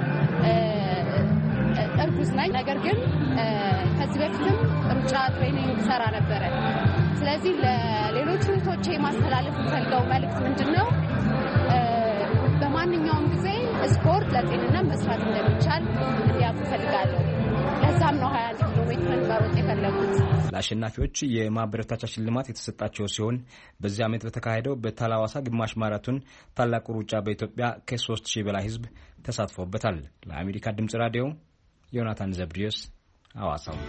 እርጉዝ ነኝ። ነገር ግን ከዚህ በፊትም ሩጫ ትሬኒንግ ሰራ ነበረ። ስለዚህ ለሌሎች እህቶቼ ማስተላለፍ የምፈልገው መልእክት ምንድነው? በማንኛውም ጊዜ ስፖርት ለጤንነት መስራት እንደሚቻል እንዲያውቁ እፈልጋለሁ። ለዛም ነው ሀያ አንድ ኪሎ ሜትርን መሮጥ የፈለጉት። ለአሸናፊዎች የማበረታቻ ሽልማት የተሰጣቸው ሲሆን በዚህ ዓመት በተካሄደው በታል ሐዋሳ ግማሽ ማራቶን ታላቁ ሩጫ በኢትዮጵያ ከሶስት ሺህ በላይ ሕዝብ ተሳትፎበታል። ለአሜሪካ ድምጽ ራዲዮ ዮናታን ዘብዲዮስ ሐዋሳው።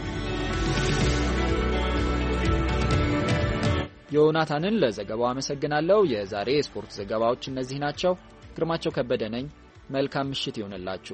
ዮናታንን ለዘገባው አመሰግናለሁ። የዛሬ የስፖርት ዘገባዎች እነዚህ ናቸው። ግርማቸው ከበደ ነኝ። መልካም ምሽት ይሁንላችሁ።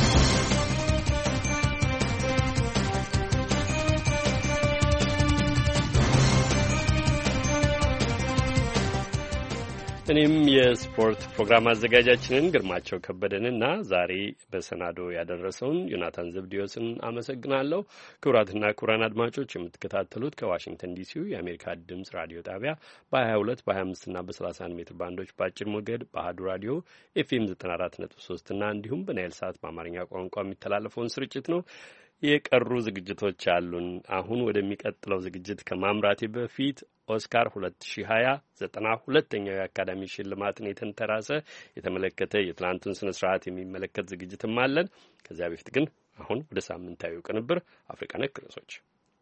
እኔም የስፖርት ፕሮግራም አዘጋጃችንን ግርማቸው ከበደንና ዛሬ በሰናዶ ያደረሰውን ዮናታን ዘብዲዮስን አመሰግናለሁ። ክቡራትና ክቡራን አድማጮች የምትከታተሉት ከዋሽንግተን ዲሲው የአሜሪካ ድምጽ ራዲዮ ጣቢያ በሀያ ሁለት በሀያ አምስት እና በሰላሳ አንድ ሜትር ባንዶች በአጭር ሞገድ በአሀዱ ራዲዮ ኤፍኤም ዘጠና አራት ነጥብ ሶስት እና እንዲሁም በናይል ሰዓት በአማርኛ ቋንቋ የሚተላለፈውን ስርጭት ነው። የቀሩ ዝግጅቶች አሉን። አሁን ወደሚቀጥለው ዝግጅት ከማምራቴ በፊት ኦስካር ሁለት ሺህ ሀያ ዘጠና ሁለተኛው የአካዳሚ ሽልማትን የተንተራሰ የተመለከተ የትላንቱን ስነ ስርዓት የሚመለከት ዝግጅትም አለን። ከዚያ በፊት ግን አሁን ወደ ሳምንታዊው ቅንብር አፍሪካ ነክ ርዕሶች።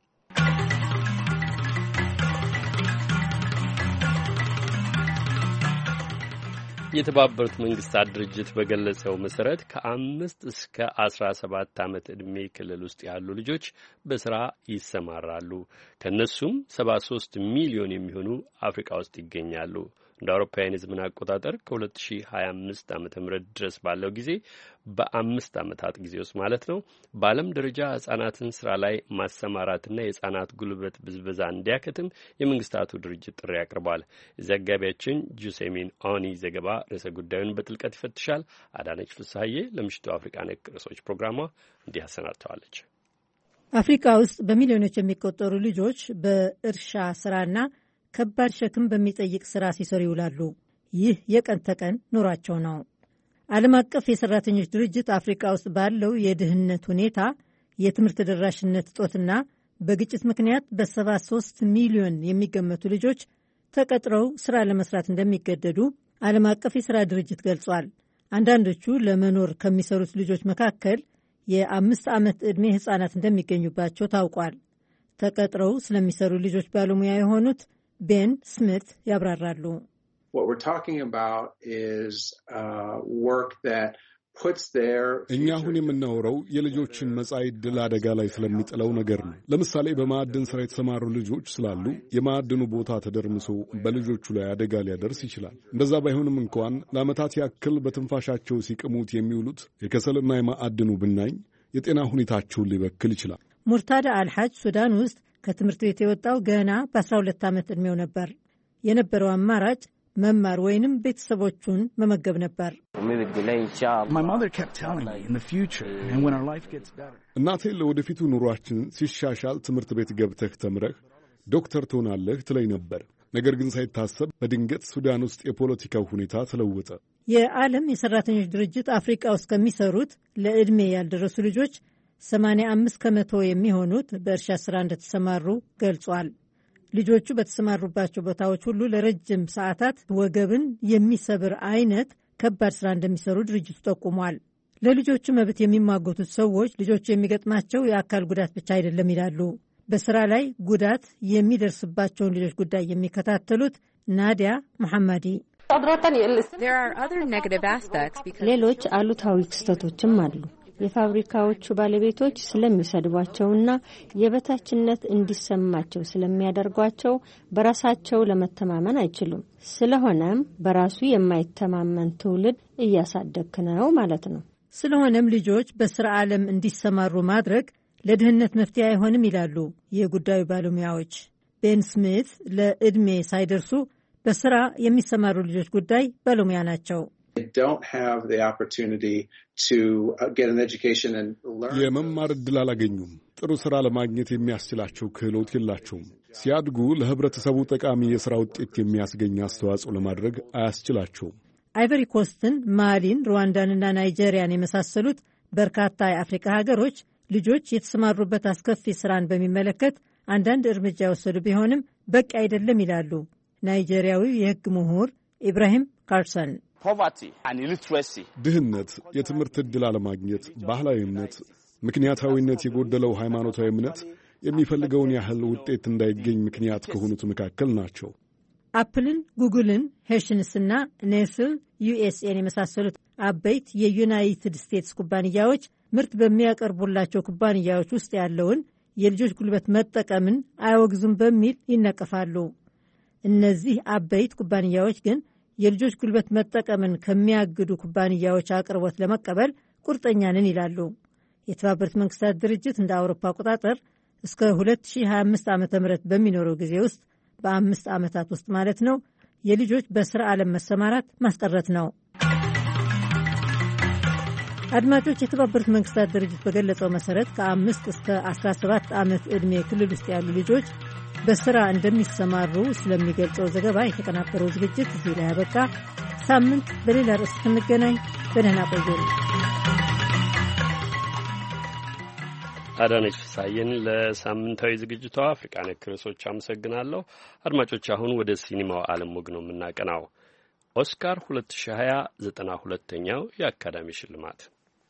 የተባበሩት መንግስታት ድርጅት በገለጸው መሰረት ከአምስት እስከ አስራ ሰባት ዓመት ዕድሜ ክልል ውስጥ ያሉ ልጆች በስራ ይሰማራሉ። ከነሱም ሰባ ሶስት ሚሊዮን የሚሆኑ አፍሪካ ውስጥ ይገኛሉ። እንደ አውሮፓውያን የዘመን አቆጣጠር ከ2025 ዓመተ ምህረት ድረስ ባለው ጊዜ በአምስት ዓመታት ጊዜ ውስጥ ማለት ነው በዓለም ደረጃ ሕጻናትን ስራ ላይ ማሰማራትና የሕጻናት ጉልበት ብዝበዛ እንዲያከትም የመንግስታቱ ድርጅት ጥሪ አቅርቧል። ዘጋቢያችን ጁሴሚን ኦኒ ዘገባ ርዕሰ ጉዳዩን በጥልቀት ይፈትሻል። አዳነች ፍስሐዬ ለምሽቱ አፍሪካ ነክ ርዕሶች ፕሮግራሟ እንዲህ አሰናድተዋለች። አፍሪካ ውስጥ በሚሊዮኖች የሚቆጠሩ ልጆች በእርሻ ስራና ከባድ ሸክም በሚጠይቅ ስራ ሲሰሩ ይውላሉ። ይህ የቀን ተቀን ኑሯቸው ነው። ዓለም አቀፍ የሰራተኞች ድርጅት አፍሪካ ውስጥ ባለው የድህነት ሁኔታ፣ የትምህርት ተደራሽነት እጦትና በግጭት ምክንያት በሰባ ሶስት ሚሊዮን የሚገመቱ ልጆች ተቀጥረው ስራ ለመስራት እንደሚገደዱ ዓለም አቀፍ የሥራ ድርጅት ገልጿል። አንዳንዶቹ ለመኖር ከሚሰሩት ልጆች መካከል የአምስት ዓመት ዕድሜ ሕፃናት እንደሚገኙባቸው ታውቋል። ተቀጥረው ስለሚሰሩ ልጆች ባለሙያ የሆኑት ቤን ስሚት ያብራራሉ። እኛ አሁን የምናወራው የልጆችን መጻኢ ዕድል አደጋ ላይ ስለሚጥለው ነገር ነው። ለምሳሌ በማዕድን ስራ የተሰማሩ ልጆች ስላሉ የማዕድኑ ቦታ ተደርምሶ በልጆቹ ላይ አደጋ ሊያደርስ ይችላል። እንደዛ ባይሆንም እንኳን ለዓመታት ያክል በትንፋሻቸው ሲቅሙት የሚውሉት የከሰልና የማዕድኑ ብናኝ የጤና ሁኔታቸውን ሊበክል ይችላል። ሙርታዳ አልሐጅ ሱዳን ውስጥ ከትምህርት ቤት የወጣው ገና በአስራ ሁለት ዓመት ዕድሜው ነበር። የነበረው አማራጭ መማር ወይንም ቤተሰቦቹን መመገብ ነበር። እናቴ ለወደፊቱ ኑሯችን ሲሻሻል ትምህርት ቤት ገብተህ ተምረህ ዶክተር ትሆናለህ ትለኝ ነበር። ነገር ግን ሳይታሰብ በድንገት ሱዳን ውስጥ የፖለቲካው ሁኔታ ተለወጠ። የዓለም የሰራተኞች ድርጅት አፍሪካ ውስጥ ከሚሰሩት ለዕድሜ ያልደረሱ ልጆች ሰማንያ አምስት ከመቶ የሚሆኑት በእርሻ ስራ እንደተሰማሩ ገልጿል። ልጆቹ በተሰማሩባቸው ቦታዎች ሁሉ ለረጅም ሰዓታት ወገብን የሚሰብር አይነት ከባድ ስራ እንደሚሰሩ ድርጅቱ ጠቁሟል። ለልጆቹ መብት የሚሟገቱት ሰዎች ልጆቹ የሚገጥማቸው የአካል ጉዳት ብቻ አይደለም ይላሉ። በስራ ላይ ጉዳት የሚደርስባቸውን ልጆች ጉዳይ የሚከታተሉት ናዲያ መሐማዲ፣ ሌሎች አሉታዊ ክስተቶችም አሉ። የፋብሪካዎቹ ባለቤቶች ስለሚሰድቧቸውና የበታችነት እንዲሰማቸው ስለሚያደርጓቸው በራሳቸው ለመተማመን አይችሉም። ስለሆነም በራሱ የማይተማመን ትውልድ እያሳደግክ ነው ማለት ነው። ስለሆነም ልጆች በስራ ዓለም እንዲሰማሩ ማድረግ ለድህነት መፍትሄ አይሆንም ይላሉ የጉዳዩ ባለሙያዎች። ቤን ስሚት ለዕድሜ ሳይደርሱ በስራ የሚሰማሩ ልጆች ጉዳይ ባለሙያ ናቸው። የመማር ዕድል አላገኙም። ጥሩ ሥራ ለማግኘት የሚያስችላቸው ክህሎት የላቸውም። ሲያድጉ ለህብረተሰቡ ጠቃሚ የሥራ ውጤት የሚያስገኝ አስተዋጽኦ ለማድረግ አያስችላቸውም። አይቨሪ ኮስትን፣ ማሊን፣ ሩዋንዳንና ናይጄሪያን የመሳሰሉት በርካታ የአፍሪካ ሀገሮች ልጆች የተሰማሩበት አስከፊ ሥራን በሚመለከት አንዳንድ እርምጃ የወሰዱ ቢሆንም በቂ አይደለም ይላሉ ናይጄሪያዊው የሕግ ምሁር ኢብራሂም ካርሰን። ድህነት፣ የትምህርት ዕድል አለማግኘት፣ ባህላዊ እምነት፣ ምክንያታዊነት የጎደለው ሃይማኖታዊ እምነት የሚፈልገውን ያህል ውጤት እንዳይገኝ ምክንያት ከሆኑት መካከል ናቸው። አፕልን፣ ጉግልን፣ ሄሽንስና ኔስል ዩኤስኤን የመሳሰሉት አበይት የዩናይትድ ስቴትስ ኩባንያዎች ምርት በሚያቀርቡላቸው ኩባንያዎች ውስጥ ያለውን የልጆች ጉልበት መጠቀምን አያወግዙም በሚል ይነቀፋሉ። እነዚህ አበይት ኩባንያዎች ግን የልጆች ጉልበት መጠቀምን ከሚያግዱ ኩባንያዎች አቅርቦት ለመቀበል ቁርጠኛ ነን ይላሉ። የተባበሩት መንግስታት ድርጅት እንደ አውሮፓ አቆጣጠር እስከ ሁለት ሺህ ሀያ አምስት ዓመተ ምህረት በሚኖረው ጊዜ ውስጥ በአምስት ዓመታት ውስጥ ማለት ነው የልጆች በስራ ዓለም መሰማራት ማስቀረት ነው። አድማጮች፣ የተባበሩት መንግስታት ድርጅት በገለጸው መሰረት ከአምስት እስከ አስራ ሰባት ዓመት ዕድሜ ክልል ውስጥ ያሉ ልጆች በስራ እንደሚሰማሩ ስለሚገልጸው ዘገባ የተቀናበረው ዝግጅት እዚህ ላይ ያበቃ። ሳምንት በሌላ ርዕስ እስክንገናኝ በደህና ቆዩ። አዳነች ፍሳዬን ለሳምንታዊ ዝግጅቷ አፍሪካ ነክ ርዕሶች አመሰግናለሁ። አድማጮች፣ አሁን ወደ ሲኒማው ዓለም ወግ ነው የምናቀናው። ኦስካር ሁለት ሺህ ሀያ ዘጠና ሁለተኛው የአካዳሚ ሽልማት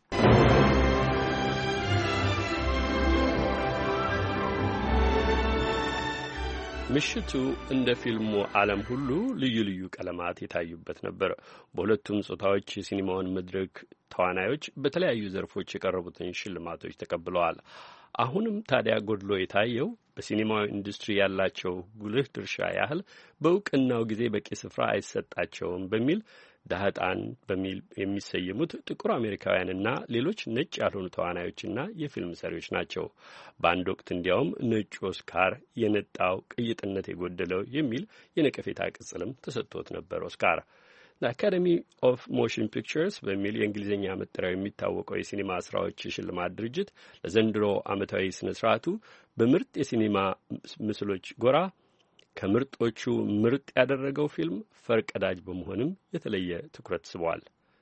ምሽቱ እንደ ፊልሙ ዓለም ሁሉ ልዩ ልዩ ቀለማት የታዩበት ነበር። በሁለቱም ጾታዎች የሲኒማውን መድረክ ተዋናዮች በተለያዩ ዘርፎች የቀረቡትን ሽልማቶች ተቀብለዋል። አሁንም ታዲያ ጎድሎ የታየው በሲኒማው ኢንዱስትሪ ያላቸው ጉልህ ድርሻ ያህል በእውቅናው ጊዜ በቂ ስፍራ አይሰጣቸውም በሚል ዳህጣን በሚል የሚሰየሙት ጥቁር አሜሪካውያንና ሌሎች ነጭ ያልሆኑ ተዋናዮችና የፊልም ሰሪዎች ናቸው። በአንድ ወቅት እንዲያውም ነጩ ኦስካር የነጣው ቅይጥነት የጎደለው የሚል የነቀፌታ ቅጽልም ተሰጥቶት ነበር። ኦስካር ለአካደሚ ኦፍ ሞሽን ፒክቸርስ በሚል የእንግሊዝኛ መጠሪያው የሚታወቀው የሲኒማ ስራዎች የሽልማት ድርጅት ለዘንድሮ ዓመታዊ ስነ ስርዓቱ በምርጥ የሲኒማ ምስሎች ጎራ ከምርጦቹ ምርጥ ያደረገው ፊልም ፈርቀዳጅ በመሆንም የተለየ ትኩረት ስቧል።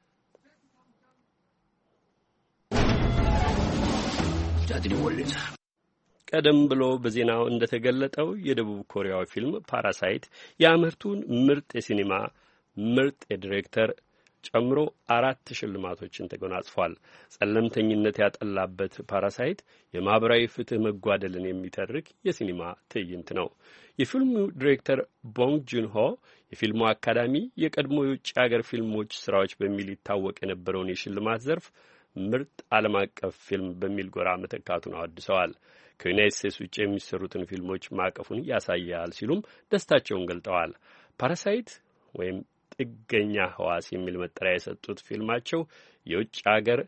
ቀደም ብሎ በዜናው እንደተገለጠው የደቡብ ኮሪያው ፊልም ፓራሳይት የዓመቱን ምርጥ የሲኒማ ምርጥ የዲሬክተር ጨምሮ አራት ሽልማቶችን ተጎናጽፏል። ጸለምተኝነት ያጠላበት ፓራሳይት የማህበራዊ ፍትህ መጓደልን የሚተርክ የሲኒማ ትዕይንት ነው። የፊልሙ ዲሬክተር ቦንግ ጁንሆ የፊልሙ አካዳሚ የቀድሞ የውጭ ሀገር ፊልሞች ስራዎች በሚል ይታወቅ የነበረውን የሽልማት ዘርፍ ምርጥ ዓለም አቀፍ ፊልም በሚል ጎራ መተካቱን አወድሰዋል። ከዩናይትድ ስቴትስ ውጭ የሚሰሩትን ፊልሞች ማቀፉን ያሳያል ሲሉም ደስታቸውን ገልጠዋል። ፓራሳይት ወይም ጥገኛ ህዋስ የሚል መጠሪያ የሰጡት ፊልማቸው የውጭ ሀገር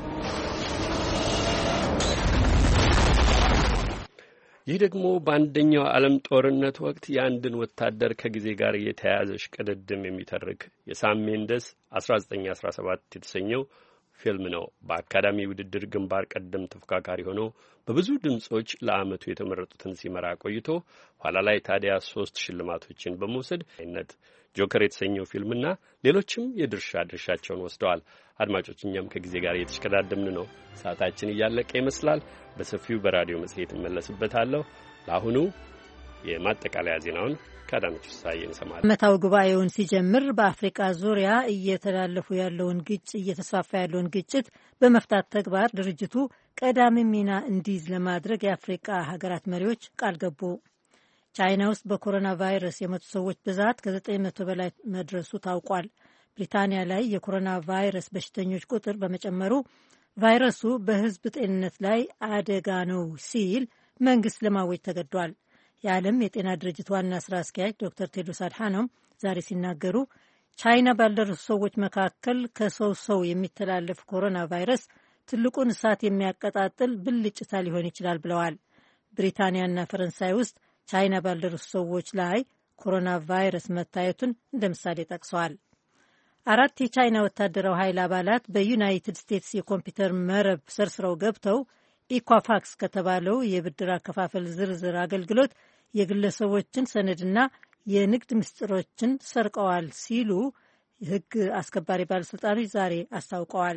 ይህ ደግሞ በአንደኛው ዓለም ጦርነት ወቅት የአንድን ወታደር ከጊዜ ጋር የተያያዘ ሽቅድድም የሚተርክ የሳም ሜንደስ አስራ ዘጠኝ አስራ ሰባት የተሰኘው ፊልም ነው። በአካዳሚ ውድድር ግንባር ቀደም ተፎካካሪ ሆኖ በብዙ ድምጾች ለዓመቱ የተመረጡትን ሲመራ ቆይቶ ኋላ ላይ ታዲያ ሶስት ሽልማቶችን በመውሰድ አይነት ጆከር የተሰኘው ፊልምና ሌሎችም የድርሻ ድርሻቸውን ወስደዋል። አድማጮች፣ እኛም ከጊዜ ጋር እየተሽቀዳደምን ነው። ሰዓታችን እያለቀ ይመስላል። በሰፊው በራዲዮ መጽሔት እመለስበታለሁ። ለአሁኑ የማጠቃለያ ዜናውን ከአዳነች ፍስሐዬ እንሰማለን። ዓመታዊ ጉባኤውን ሲጀምር በአፍሪካ ዙሪያ እየተላለፉ ያለውን ግጭት እየተስፋፋ ያለውን ግጭት በመፍታት ተግባር ድርጅቱ ቀዳሚ ሚና እንዲይዝ ለማድረግ የአፍሪካ ሀገራት መሪዎች ቃል ገቡ። ቻይና ውስጥ በኮሮና ቫይረስ የሞቱ ሰዎች ብዛት ከዘጠኝ መቶ በላይ መድረሱ ታውቋል። ብሪታንያ ላይ የኮሮና ቫይረስ በሽተኞች ቁጥር በመጨመሩ ቫይረሱ በሕዝብ ጤንነት ላይ አደጋ ነው ሲል መንግስት ለማወጅ ተገዷል። የዓለም የጤና ድርጅት ዋና ስራ አስኪያጅ ዶክተር ቴድሮስ አድሓኖም ዛሬ ሲናገሩ ቻይና ባልደረሱ ሰዎች መካከል ከሰው ሰው የሚተላለፍ ኮሮና ቫይረስ ትልቁን እሳት የሚያቀጣጥል ብልጭታ ሊሆን ይችላል ብለዋል። ብሪታንያና ፈረንሳይ ውስጥ ቻይና ባልደረሱ ሰዎች ላይ ኮሮና ቫይረስ መታየቱን እንደ ምሳሌ ጠቅሰዋል። አራት የቻይና ወታደራዊ ኃይል አባላት በዩናይትድ ስቴትስ የኮምፒውተር መረብ ሰርስረው ገብተው ኢኳፋክስ ከተባለው የብድር አከፋፈል ዝርዝር አገልግሎት የግለሰቦችን ሰነድና የንግድ ምስጢሮችን ሰርቀዋል ሲሉ የሕግ አስከባሪ ባለሥልጣኖች ዛሬ አስታውቀዋል።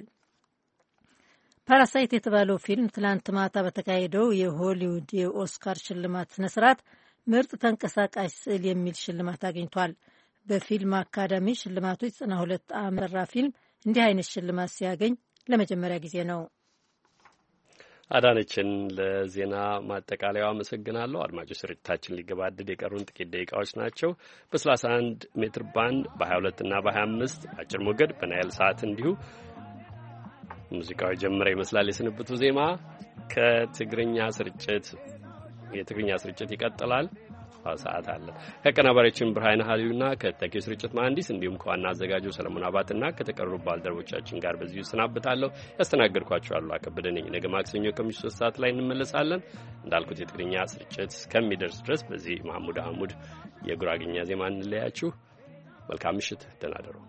ፓራሳይት የተባለው ፊልም ትላንት ማታ በተካሄደው የሆሊውድ የኦስካር ሽልማት ስነ ስርዓት ምርጥ ተንቀሳቃሽ ስዕል የሚል ሽልማት አግኝቷል። በፊልም አካዳሚ ሽልማቶች ዘጠና ሁለት ዓመት ራ ፊልም እንዲህ አይነት ሽልማት ሲያገኝ ለመጀመሪያ ጊዜ ነው። አዳነችን ለዜና ማጠቃለያው አመሰግናለሁ። አድማጮች፣ ስርጭታችን ሊገባደድ የቀሩን ጥቂት ደቂቃዎች ናቸው። በሰላሳ አንድ ሜትር ባንድ በሀያ ሁለት እና በሀያ አምስት አጭር ሞገድ በናይል ሰዓት እንዲሁ ሙዚቃው ጀመረ ይመስላል። የስንብቱ ዜማ ከትግርኛ ስርጭት የትግርኛ ስርጭት ይቀጥላል። ሰዓት አለ። ከቀናባሪያችን ብርሃን ኃይሉና ከተኪው ስርጭት መሐንዲስ እንዲሁም ከዋና አዘጋጁ ሰለሞን አባትና ከተቀሩ ባልደረቦቻችን ጋር በዚሁ እሰናብታለሁ። ያስተናገድኳችሁ አሉ አከበደ ነኝ። ነገ ማክሰኞ ከምሽቱ ሶስት ሰዓት ላይ እንመለሳለን። እንዳልኩት የትግርኛ ስርጭት እስከሚደርስ ድረስ በዚህ መሐሙድ አህሙድ የጉራግኛ ዜማ እንለያችሁ። መልካም ምሽት፣ ደህና እደሩ።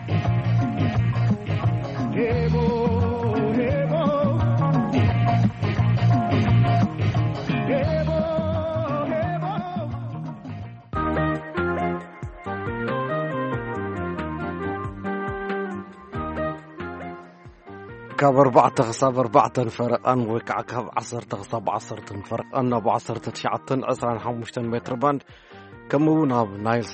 Hebo, hebo, ካብ ኣርባዕተ ክሳብ ኣርባዕተ ፈረቓን ወይ ከዓ ካብ ዓሰርተ ክሳብ ዓሰርተ ፈረቓን ናብ ዓሰርተ ትሽዓተ ዕስራን ሓሙሽተ ሜትር ባንድ ከምኡ ናብ ናይል